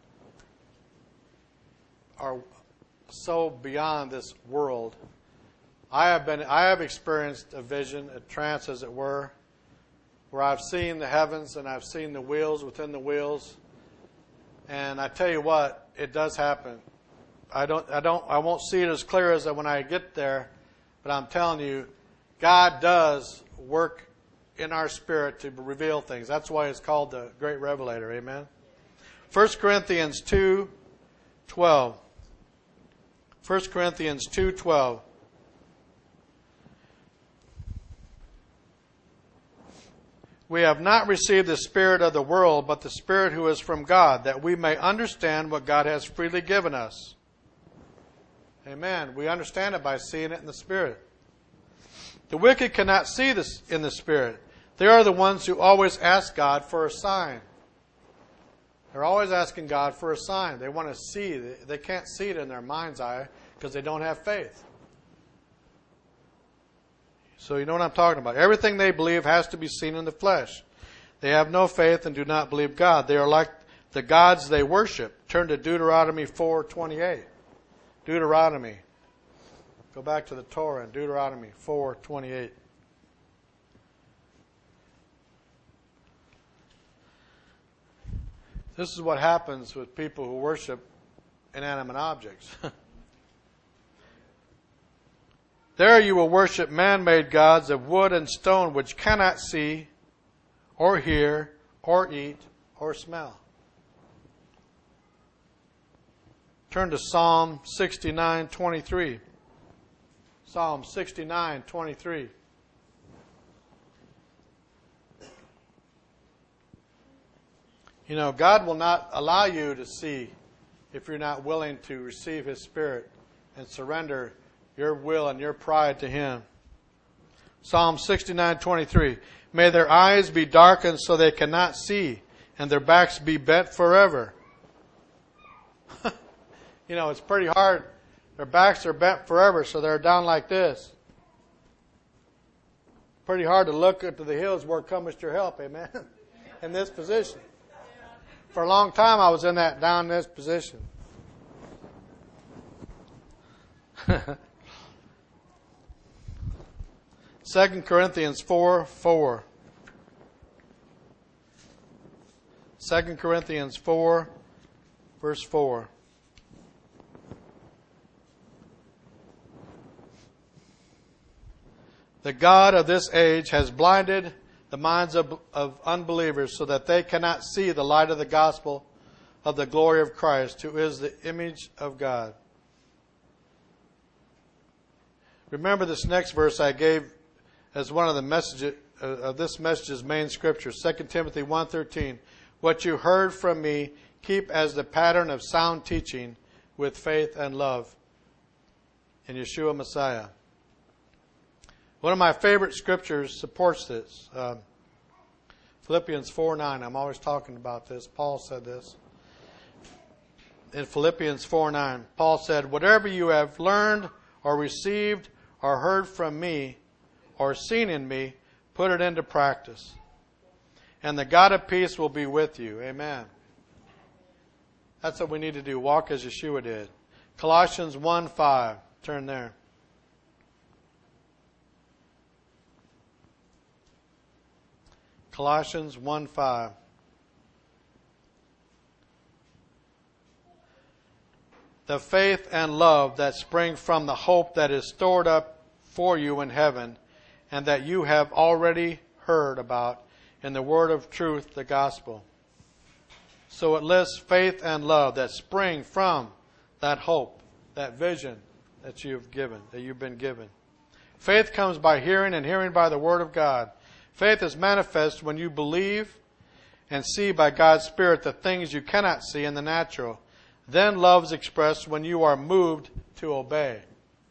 are so beyond this world. I have been, I have experienced a vision, a trance as it were, where I've seen the heavens and I've seen the wheels within the wheels. And I tell you what, it does happen. I don't, I don't, I won't see it as clear as when I get there, but I'm telling you, God does work in our spirit to reveal things. That's why it's called the Great Revelator. Amen. First Corinthians two twelve. First Corinthians two twelve. We have not received the spirit of the world, but the Spirit who is from God, that we may understand what God has freely given us. Amen. We understand it by seeing it in the Spirit. The wicked cannot see this in the Spirit. They are the ones who always ask God for a sign. They're always asking God for a sign. They want to see. They can't see it in their mind's eye because they don't have faith. So you know what I'm talking about. Everything they believe has to be seen in the flesh. They have no faith and do not believe God. They are like the gods they worship. Turn to Deuteronomy four twenty-eight. Deuteronomy. Go back to the Torah in Deuteronomy four twenty-eight. This is what happens with people who worship inanimate objects. There you will worship man-made gods of wood and stone which cannot see or hear or eat or smell. Turn to Psalm sixty-nine twenty-three. Psalm sixty-nine twenty-three. You know, God will not allow you to see if you're not willing to receive His Spirit and surrender your will and your pride to Him. Psalm sixty-nine twenty-three. May their eyes be darkened so they cannot see, and their backs be bent forever. You know, it's pretty hard. Their backs are bent forever, so they're down like this. Pretty hard to look into the hills where cometh your help, amen? In this position. For a long time I was in that, down in this position. Second Corinthians four four. Second Corinthians four, verse four. The God of this age has blinded the minds of, of unbelievers so that they cannot see the light of the gospel of the glory of Christ, who is the image of God. Remember this next verse I gave as one of the messages uh, of this message's main scriptures, Second Timothy one thirteen. What you heard from me, keep as the pattern of sound teaching with faith and love in Yeshua Messiah. One of my favorite scriptures supports this. Um, Philippians four nine. I'm always talking about this. Paul said this. In Philippians four nine, Paul said, whatever you have learned or received or heard from me or seen in me, put it into practice. And the God of peace will be with you. Amen. That's what we need to do. Walk as Yeshua did. Colossians one five. Turn there. Colossians one five. The faith and love that spring from the hope that is stored up for you in heaven, and that you have already heard about in the word of truth, the gospel. So it lists faith and love that spring from that hope, that vision that you've given, that you've been given. Faith comes by hearing, and hearing by the word of God. Faith is manifest when you believe and see by God's Spirit the things you cannot see in the natural. Then love is expressed when you are moved to obey.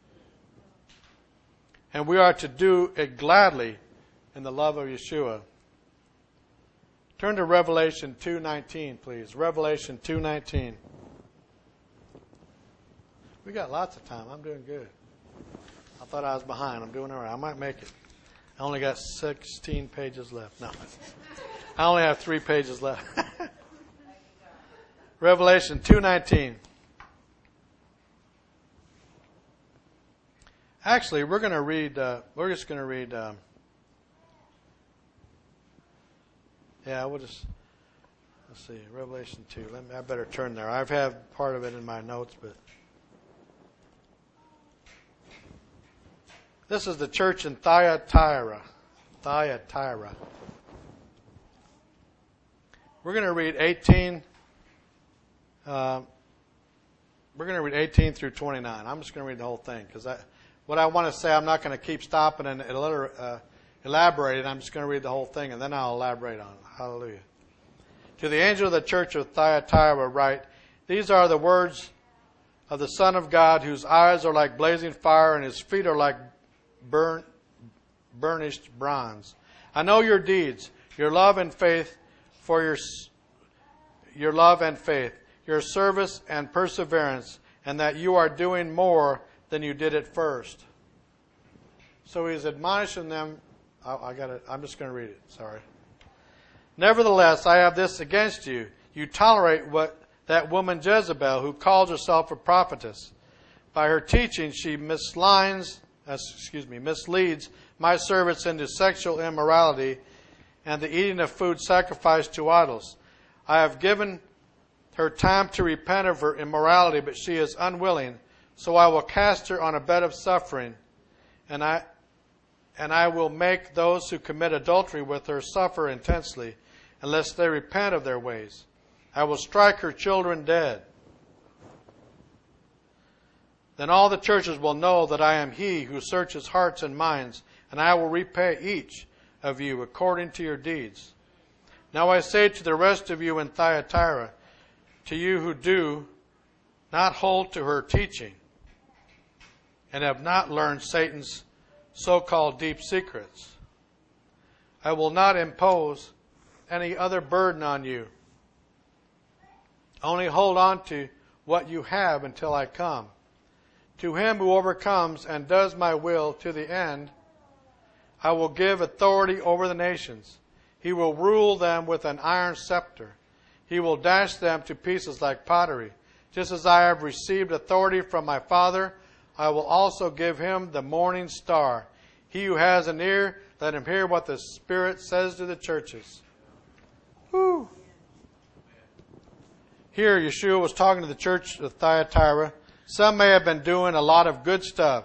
And we are to do it gladly in the love of Yeshua. Turn to Revelation two nineteen, please. Revelation two nineteen. We got lots of time. I'm doing good. I thought I was behind. I'm doing all right. I might make it. I only got sixteen pages left. No, I only have three pages left. Revelation two nineteen. Actually, we're going to read. Uh, we're just going to read. Um, yeah, we'll just. Let's see. Revelation two. Let me, I better turn there. I've had part of it in my notes, but this is the church in Thyatira. Thyatira. We're going to read eighteen. Uh, we're going to read eighteen through twenty-nine. I'm just going to read the whole thing because I, what I want to say, I'm not going to keep stopping and uh, elaborate it. I'm just going to read the whole thing and then I'll elaborate on it. Hallelujah. To the angel of the church of Thyatira write, these are the words of the Son of God, whose eyes are like blazing fire and his feet are like burn, burnished bronze. I know your deeds, your love and faith for your your love and faith, your service and perseverance, and that you are doing more than you did at first. So he's admonishing them. I, I got it. I'm just going to read it. Sorry. Nevertheless, I have this against you. You tolerate what that woman Jezebel, who calls herself a prophetess. By her teaching, she mislines, uh, excuse me, misleads my servants into sexual immorality and the eating of food sacrificed to idols. I have given her time to repent of her immorality, but she is unwilling. So I will cast her on a bed of suffering, and I and I will make those who commit adultery with her suffer intensely, unless they repent of their ways. I will strike her children dead. Then all the churches will know that I am He who searches hearts and minds, and I will repay each of you according to your deeds. Now I say to the rest of you in Thyatira, to you who do not hold to her teaching, and have not learned Satan's so-called deep secrets, I will not impose any other burden on you. Only hold on to what you have until I come. To him who overcomes and does my will to the end, I will give authority over the nations. He will rule them with an iron scepter. He will dash them to pieces like pottery. Just as I have received authority from my Father, I will also give him the morning star. He who has an ear, let him hear what the Spirit says to the churches. Whew. Here, Yeshua was talking to the church of Thyatira. Some may have been doing a lot of good stuff,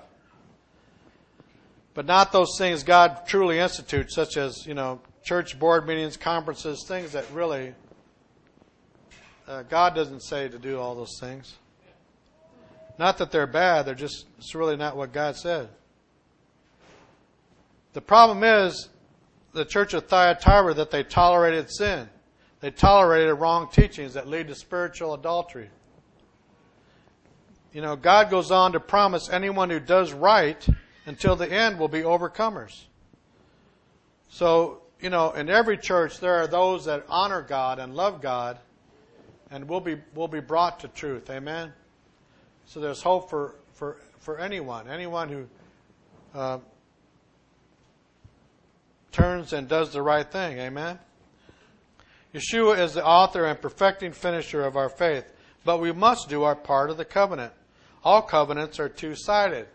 but not those things God truly institutes, such as, you know, church board meetings, conferences, things that really, uh, God doesn't say to do all those things. Not that they're bad, they're just, it's really not what God said. The problem is, the church of Thyatira, that they tolerated sin. They tolerated wrong teachings that lead to spiritual adultery. You know, God goes on to promise anyone who does right until the end will be overcomers. So, you know, in every church there are those that honor God and love God and will be will be brought to truth. Amen? So there's hope for, for, for anyone. Anyone who uh, turns and does the right thing. Amen? Yeshua is the author and perfecting finisher of our faith, but we must do our part of the covenant. All covenants are two-sided.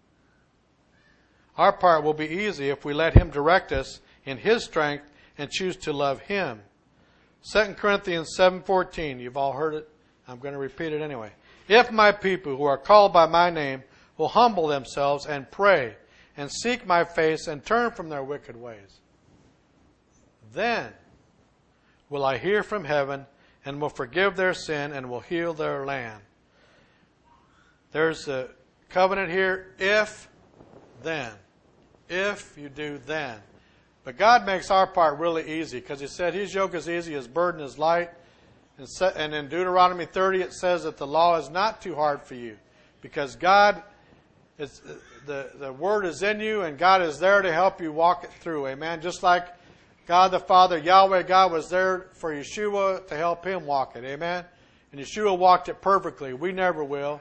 Our part will be easy if we let Him direct us in His strength and choose to love Him. Second Corinthians seven fourteen, you've all heard it. I'm going to repeat it anyway. If my people who are called by my name will humble themselves and pray and seek my face and turn from their wicked ways, then will I hear from heaven and will forgive their sin and will heal their land. There's a covenant here, if, then. If you do, then. But God makes our part really easy because He said His yoke is easy, His burden is light. And in Deuteronomy thirty it says that the law is not too hard for you because God, is, the, the Word is in you and God is there to help you walk it through. Amen. Just like God the Father, Yahweh God was there for Yeshua to help Him walk it. Amen. And Yeshua walked it perfectly. We never will.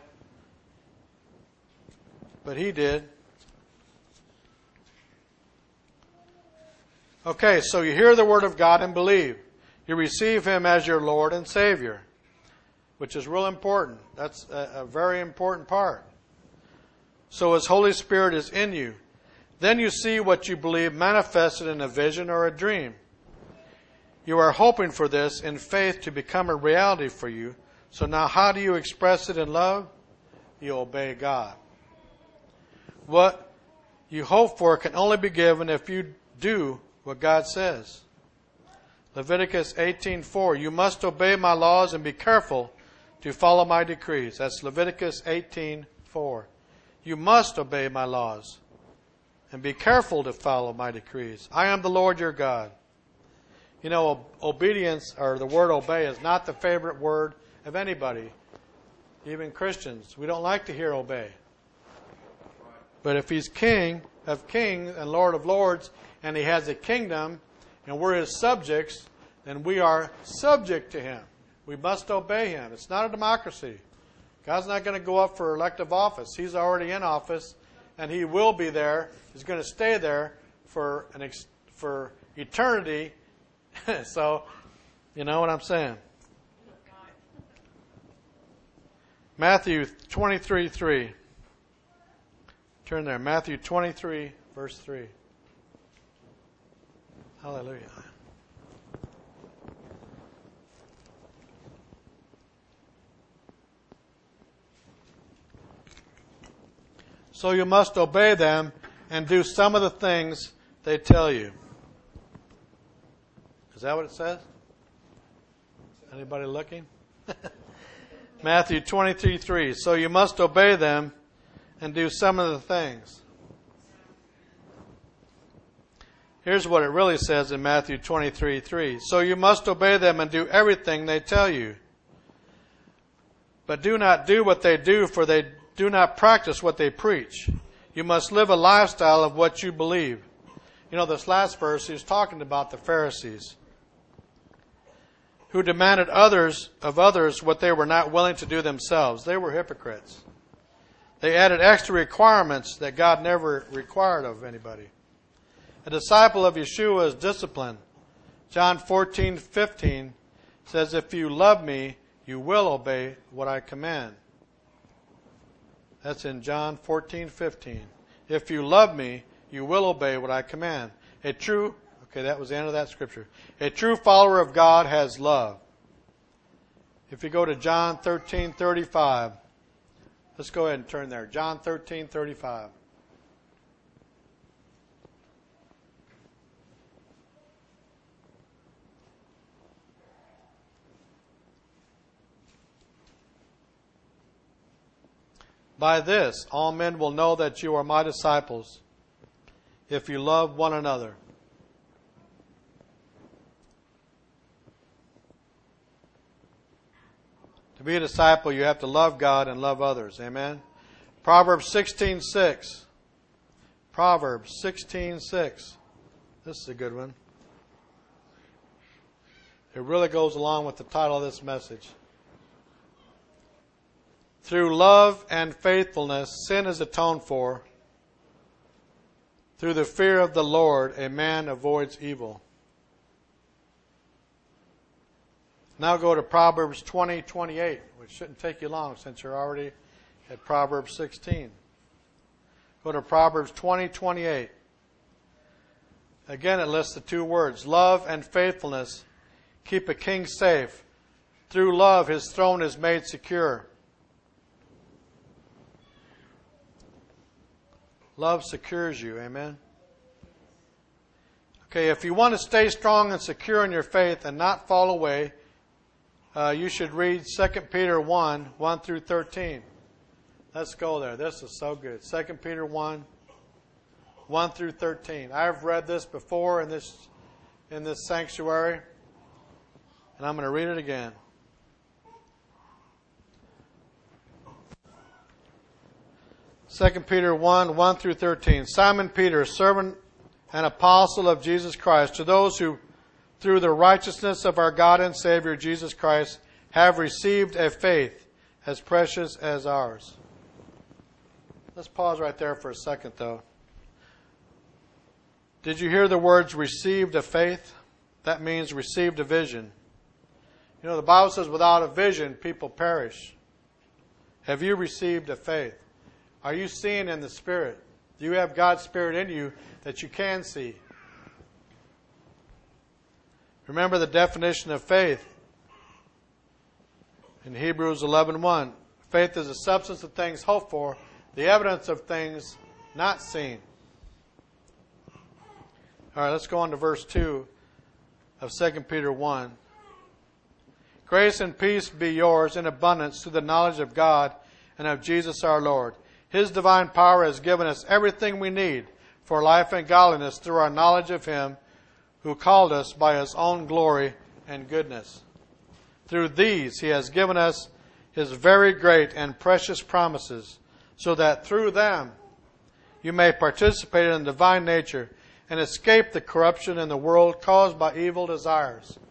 But He did. Okay, so you hear the Word of God and believe. You receive Him as your Lord and Savior, which is real important. That's a, a very important part. So His Holy Spirit is in you. Then you see what you believe manifested in a vision or a dream. You are hoping for this in faith to become a reality for you. So now how do you express it in love? You obey God. What you hope for can only be given if you do what God says. Leviticus eighteen four, you must obey my laws and be careful to follow my decrees. That's Leviticus eighteen four. You must obey my laws and be careful to follow my decrees. I am the Lord your God. You know, obedience, or the word obey, is not the favorite word of anybody, even Christians. We don't like to hear obey. But if He's King of kings and Lord of lords, and He has a kingdom, and we're His subjects, then we are subject to Him. We must obey Him. It's not a democracy. God's not going to go up for elective office. He's already in office, and He will be there. He's going to stay there for an ex- for eternity. So, you know what I'm saying. Matthew twenty-three three. Turn there. Matthew twenty-three, verse three. Hallelujah. So you must obey them and do some of the things they tell you. Is that what it says? Anybody looking? Matthew twenty-three, three. So you must obey them and do some of the things. Here's what it really says in Matthew twenty-three, three. So you must obey them and do everything they tell you. But do not do what they do, for they do not practice what they preach. You must live a lifestyle of what you believe. You know, this last verse, he's talking about the Pharisees, who demanded others of others what they were not willing to do themselves. They were hypocrites. They added extra requirements that God never required of anybody. A disciple of Yeshua is disciplined. John fourteen, fifteen says, if you love me, you will obey what I command. That's in John fourteen, fifteen. If you love me, you will obey what I command. A true, okay, that was the end of that scripture. A true follower of God has love. If you go to John thirteen, thirty-five, let's go ahead and turn there. John thirteen, thirty-five. By this, all men will know that you are my disciples, if you love one another. To be a disciple, you have to love God and love others. Amen? Proverbs sixteen, six. Proverbs sixteen, six. This is a good one. It really goes along with the title of this message. Through love and faithfulness, sin is atoned for. Through the fear of the Lord, a man avoids evil. Now go to Proverbs twenty, twenty-eight, which shouldn't take you long since you're already at Proverbs sixteen. Go to Proverbs twenty, twenty-eight. Again, it lists the two words, love and faithfulness keep a king safe. Through love, his throne is made secure. Love secures you. Amen? Okay, if you want to stay strong and secure in your faith and not fall away, uh, you should read Second Peter one, one through thirteen. Let's go there. This is so good. Second Peter one, one through thirteen. I've read this before in this in this sanctuary, and I'm going to read it again. Second Peter one, one through thirteen. Simon Peter, servant and apostle of Jesus Christ, to those who, through the righteousness of our God and Savior Jesus Christ, have received a faith as precious as ours. Let's pause right there for a second, though. Did you hear the words received a faith? That means received a vision. You know, the Bible says without a vision, people perish. Have you received a faith? Are you seeing in the Spirit? Do you have God's Spirit in you that you can see? Remember the definition of faith in Hebrews eleven one. Faith is the substance of things hoped for, the evidence of things not seen. All right, let's go on to verse two of Second Peter one. Grace and peace be yours in abundance through the knowledge of God and of Jesus our Lord. His divine power has given us everything we need for life and godliness through our knowledge of Him who called us by His own glory and goodness. Through these He has given us His very great and precious promises, so that through them you may participate in the divine nature and escape the corruption in the world caused by evil desires.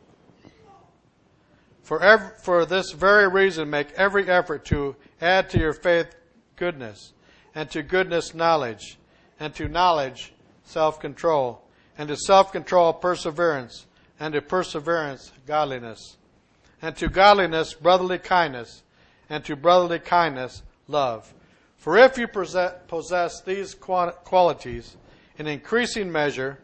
For, every, for this very reason, make every effort to add to your faith goodness, and to goodness knowledge, and to knowledge self-control, and to self-control perseverance, and to perseverance godliness, and to godliness brotherly kindness, and to brotherly kindness love. For if you possess these qualities in increasing measure,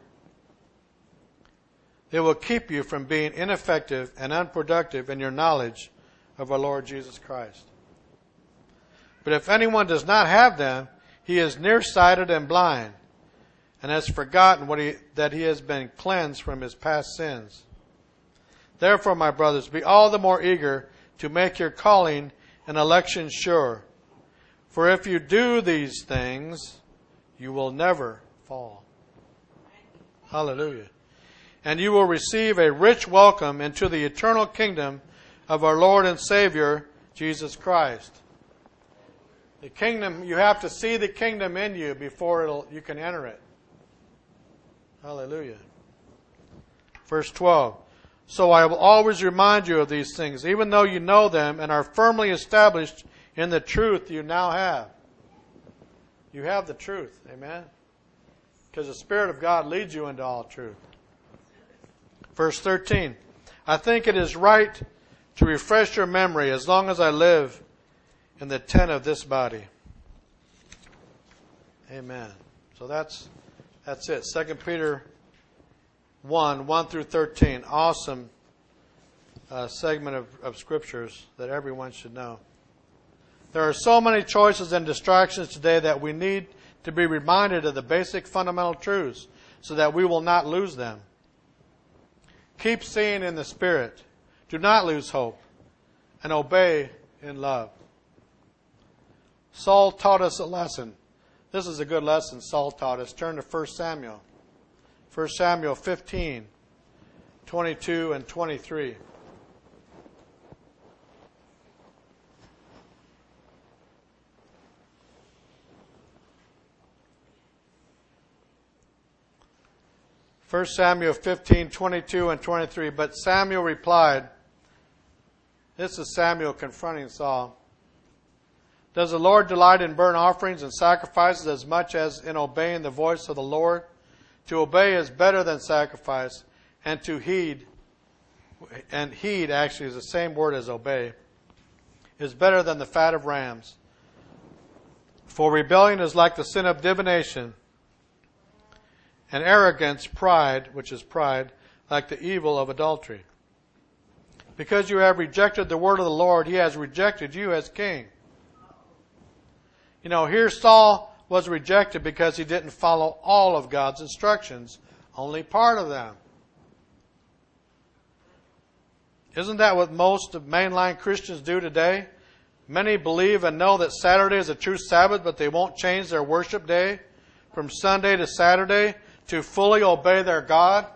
they will keep you from being ineffective and unproductive in your knowledge of our Lord Jesus Christ. But if anyone does not have them, he is nearsighted and blind, and has forgotten what he, that he has been cleansed from his past sins. Therefore, my brothers, be all the more eager to make your calling and election sure. For if you do these things, you will never fall. Hallelujah. And you will receive a rich welcome into the eternal kingdom of our Lord and Savior, Jesus Christ. The kingdom, you have to see the kingdom in you before it'll, you can enter it. Hallelujah. Verse twelve. So I will always remind you of these things, even though you know them and are firmly established in the truth you now have. You have the truth. Amen. Because the Spirit of God leads you into all truth. Verse thirteen. I think it is right to refresh your memory as long as I live in the tent of this body. Amen. So that's that's it. Second Peter one, one through thirteen. Awesome uh, segment of, of scriptures that everyone should know. There are so many choices and distractions today that we need to be reminded of the basic fundamental truths so that we will not lose them. Keep seeing in the Spirit. Do not lose hope. And obey in love. Saul taught us a lesson. This is a good lesson Saul taught us. Turn to First Samuel. First Samuel fifteen, twenty-two and twenty-three. First Samuel fifteen, twenty-two and twenty-three. But Samuel replied, this is Samuel confronting Saul. Does the Lord delight in burnt offerings and sacrifices as much as in obeying the voice of the Lord? To obey is better than sacrifice, and to heed, and heed actually is the same word as obey, is better than the fat of rams. For rebellion is like the sin of divination, and arrogance, pride, which is pride, like the evil of adultery. Because you have rejected the word of the Lord, he has rejected you as king. You know, here Saul was rejected because he didn't follow all of God's instructions, only part of them. Isn't that what most of mainline Christians do today? Many believe and know that Saturday is a true Sabbath, but they won't change their worship day from Sunday to Saturday to fully obey their God.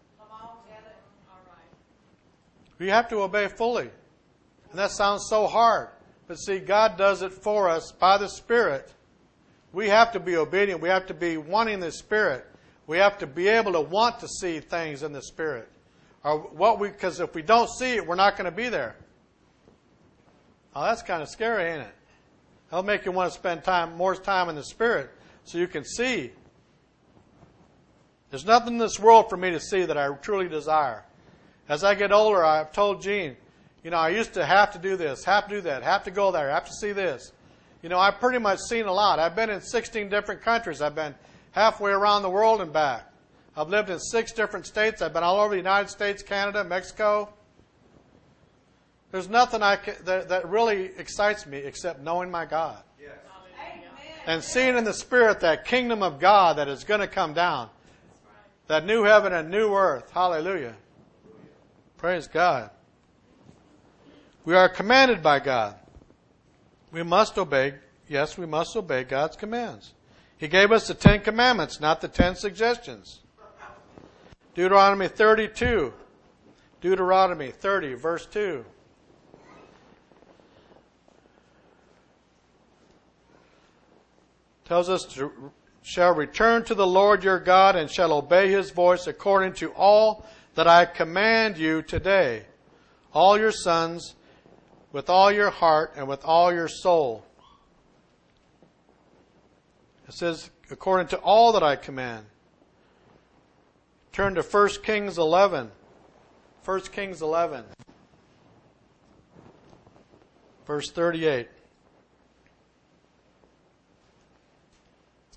We have to obey fully. And that sounds so hard. But see, God does it for us by the Spirit. We have to be obedient. We have to be wanting the Spirit. We have to be able to want to see things in the Spirit. Or what we, because if we don't see it, we're not going to be there. Oh, that's kind of scary, ain't it? That'll make you want to spend time, more time in the Spirit so you can see. There's nothing in this world for me to see that I truly desire. As I get older, I've told Gene, you know, I used to have to do this, have to do that, have to go there, have to see this. You know, I've pretty much seen a lot. I've been in sixteen different countries. I've been halfway around the world and back. I've lived in six different states. I've been all over the United States, Canada, Mexico. There's nothing I can, that, that really excites me except knowing my God. Yes. And seeing in the Spirit that kingdom of God that is going to come down. That new heaven and new earth. Hallelujah. Praise God. We are commanded by God. We must obey, yes, we must obey God's commands. He gave us the Ten Commandments, not the Ten Suggestions. Deuteronomy thirty-two. Deuteronomy thirty, verse two. Tells us to shall return to the Lord your God and shall obey his voice according to all that I command you today. All your sons, with all your heart and with all your soul. It says, according to all that I command. Turn to First Kings eleven. First Kings eleven. Verse thirty-eight.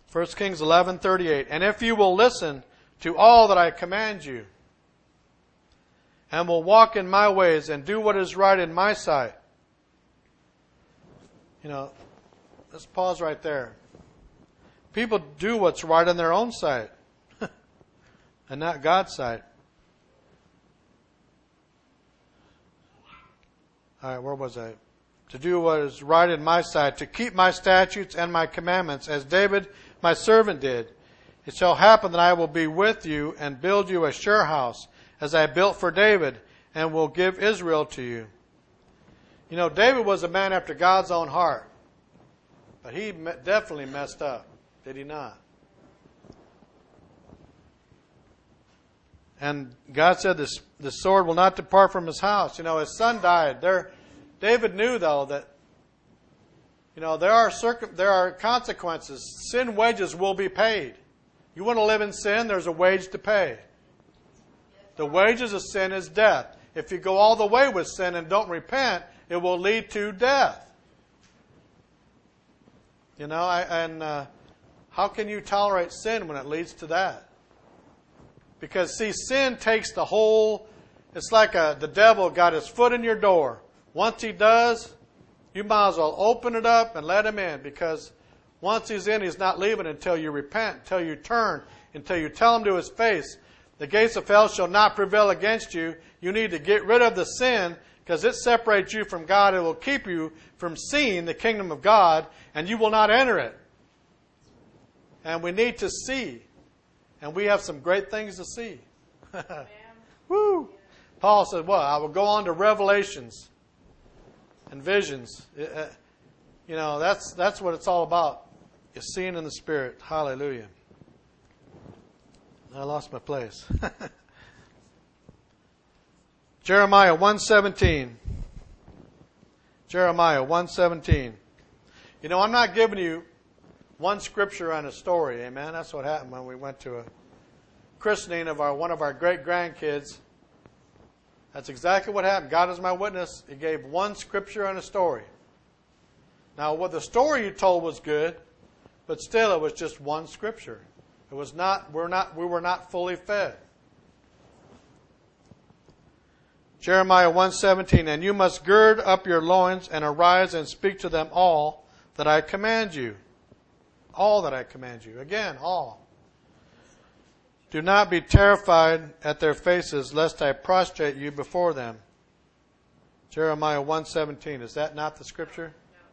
First Kings eleven thirty-eight. And if you will listen to all that I command you, and will walk in my ways and do what is right in my sight. You know, let's pause right there. People do what's right in their own sight and not God's sight. All right, where was I? To do what is right in my sight, to keep my statutes and my commandments, as David, my servant, did. It shall happen that I will be with you and build you a sure house, as I built for David, and will give Israel to you. You know, David was a man after God's own heart. But he definitely messed up, did he not? And God said this, the sword will not depart from his house. You know, his son died. There, David knew, though, that, you know, there are circum, there are consequences. Sin wages will be paid. You want to live in sin, there's a wage to pay. The wages of sin is death. If you go all the way with sin and don't repent, it will lead to death. You know, I, and uh, how can you tolerate sin when it leads to that? Because, see, sin takes the whole, it's like a, the devil got his foot in your door. Once he does, you might as well open it up and let him in, because once he's in, he's not leaving until you repent, until you turn, until you tell him to his face, the gates of hell shall not prevail against you. You need to get rid of the sin, because it separates you from God. It will keep you from seeing the kingdom of God, and you will not enter it. And we need to see. And we have some great things to see. Woo! Paul said, well, I will go on to revelations and visions. You know, that's that's what it's all about. You're seeing in the Spirit. Hallelujah. I lost my place. Jeremiah one seventeen. Jeremiah one seventeen. You know, I'm not giving you one scripture on a story. Amen. That's what happened when we went to a christening of our one of our great grandkids. That's exactly what happened. God is my witness. He gave one scripture on a story. Now, what the story you told was good, but still it was just one scripture. It was not, we're not, we were not fully fed. Jeremiah one seventeen, and you must gird up your loins and arise and speak to them all that I command you. All that I command you. Again, all. Do not be terrified at their faces, lest I prostrate you before them. Jeremiah one seventeen. Is that not the scripture?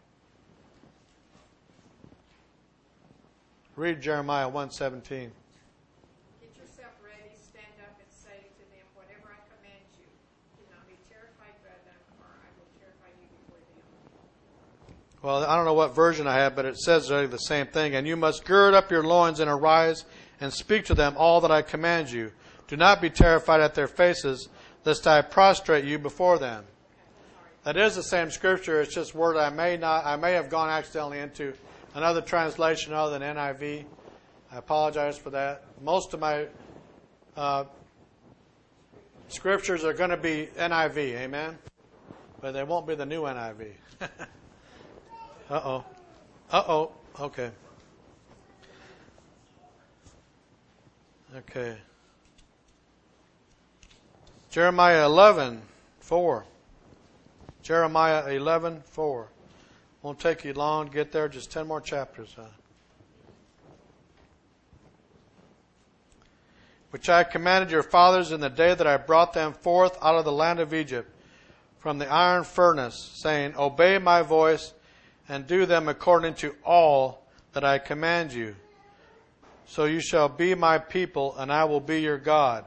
Read Jeremiah one seventeen. Get yourself ready, stand up and say to them, whatever I command you. Do not be terrified by them, or I will terrify you before them. Well, I don't know what version I have, but it says really the same thing. And you must gird up your loins and arise and speak to them all that I command you. Do not be terrified at their faces, lest I prostrate you before them. That is the same scripture. It's just word I may not, I may have gone accidentally into another translation other than N I V. I apologize for that. Most of my uh, scriptures are going to be N I V, amen? But they won't be the new N I V. Uh-oh. Uh-oh. Okay. Okay. Jeremiah eleven four. Jeremiah eleven four. Won't take you long to get there. Just ten more chapters. Huh? Which I commanded your fathers in the day that I brought them forth out of the land of Egypt, from the iron furnace, saying, obey my voice, and do them according to all that I command you. So you shall be my people, and I will be your God.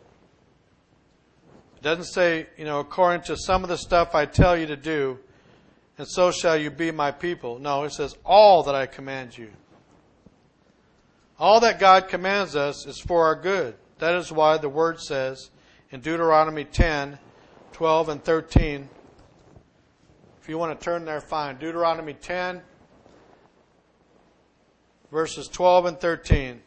It doesn't say, you know, according to some of the stuff I tell you to do, and so shall you be my people. No, it says all that I command you. All that God commands us is for our good. That is why the Word says in Deuteronomy ten, twelve, and thirteen. If you want to turn there, fine. Deuteronomy ten, verses twelve and thirteen.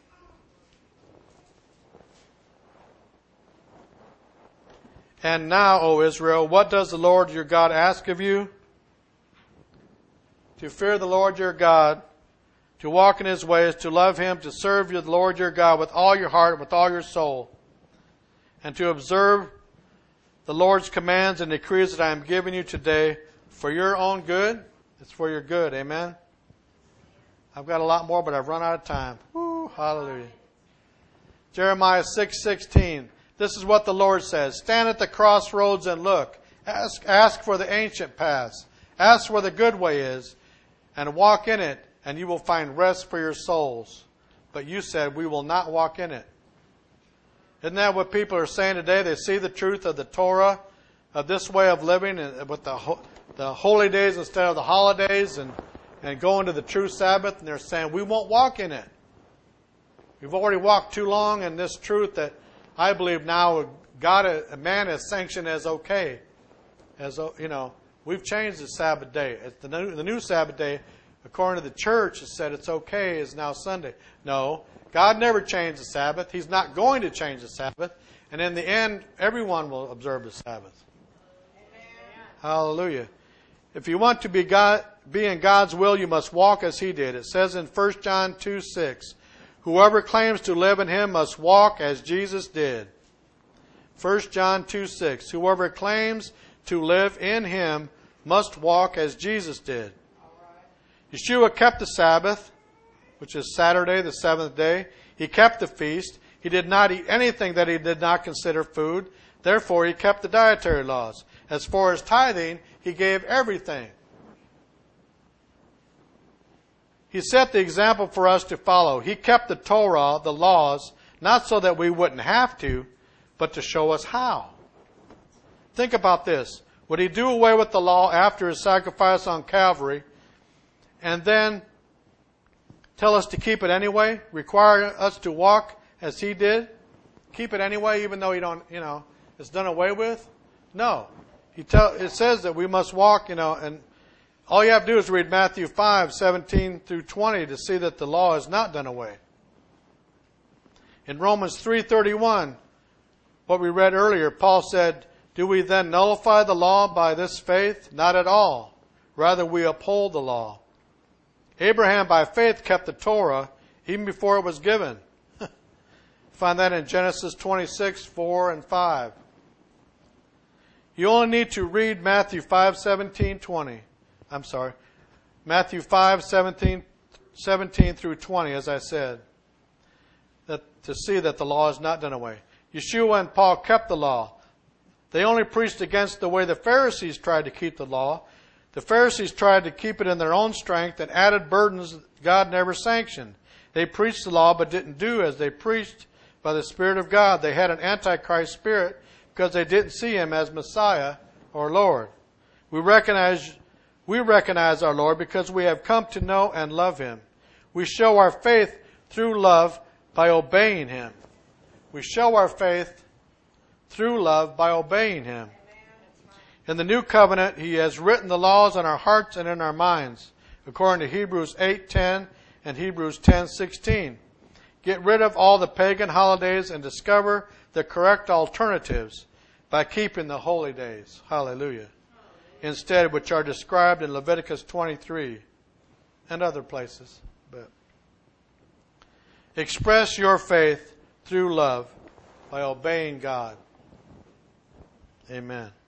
And now, O Israel, what does the Lord your God ask of you? To fear the Lord your God, to walk in His ways, to love Him, to serve the Lord your God with all your heart, with all your soul, and to observe the Lord's commands and decrees that I am giving you today for your own good. It's for your good. Amen. I've got a lot more, but I've run out of time. Woo, hallelujah. Jeremiah six sixteen. This is what the Lord says. Stand at the crossroads and look. Ask, ask for the ancient paths. Ask where the good way is, and walk in it, and you will find rest for your souls. But you said, we will not walk in it. Isn't that what people are saying today? They see the truth of the Torah, of this way of living, and with the the holy days instead of the holidays, and, and going to the true Sabbath, and they're saying, we won't walk in it. We've already walked too long in this truth that I believe now God, a man is sanctioned as okay. As, you know, we've changed the Sabbath day. It's the new, the new Sabbath day, according to the church, has said it's okay, is now Sunday. No, God never changed the Sabbath. He's not going to change the Sabbath. And in the end, everyone will observe the Sabbath. Amen. Hallelujah. If you want to be God, be in God's will, you must walk as He did. It says in First John two six, whoever claims to live in Him must walk as Jesus did. First John two six, whoever claims to live in Him must walk as Jesus did. Yeshua kept the Sabbath, which is Saturday, the seventh day. He kept the feast. He did not eat anything that He did not consider food. Therefore, He kept the dietary laws. As far as tithing, He gave everything. He set the example for us to follow. He kept the Torah, the laws, not so that we wouldn't have to, but to show us how. Think about this. Would He do away with the law after His sacrifice on Calvary and then tell us to keep it anyway? Require us to walk as He did? Keep it anyway, even though you don't, you know, it's done away with? No. He tell, it says that we must walk, you know, and all you have to do is read Matthew five, seventeen through twenty to see that the law is not done away. In Romans three thirty-one, what we read earlier, Paul said, do we then nullify the law by this faith? Not at all. Rather, we uphold the law. Abraham, by faith, kept the Torah even before it was given. Find that in Genesis twenty-six, four and five. You only need to read Matthew five, seventeen, twenty. I'm sorry. Matthew five, seventeen, seventeen through twenty, as I said, that to see that the law is not done away. Yeshua and Paul kept the law. They only preached against the way the Pharisees tried to keep the law. The Pharisees tried to keep it in their own strength and added burdens God never sanctioned. They preached the law but didn't do as they preached by the Spirit of God. They had an antichrist spirit because they didn't see Him as Messiah or Lord. We recognize, we recognize our Lord because we have come to know and love Him. We show our faith through love by obeying Him. We show our faith through love by obeying Him. In the new covenant, He has written the laws on our hearts and in our minds, according to Hebrews eight ten and Hebrews ten sixteen. Get rid of all the pagan holidays and discover the correct alternatives by keeping the holy days. Hallelujah. Instead, which are described in Leviticus twenty-three and other places. But express your faith through love by obeying God. Amen.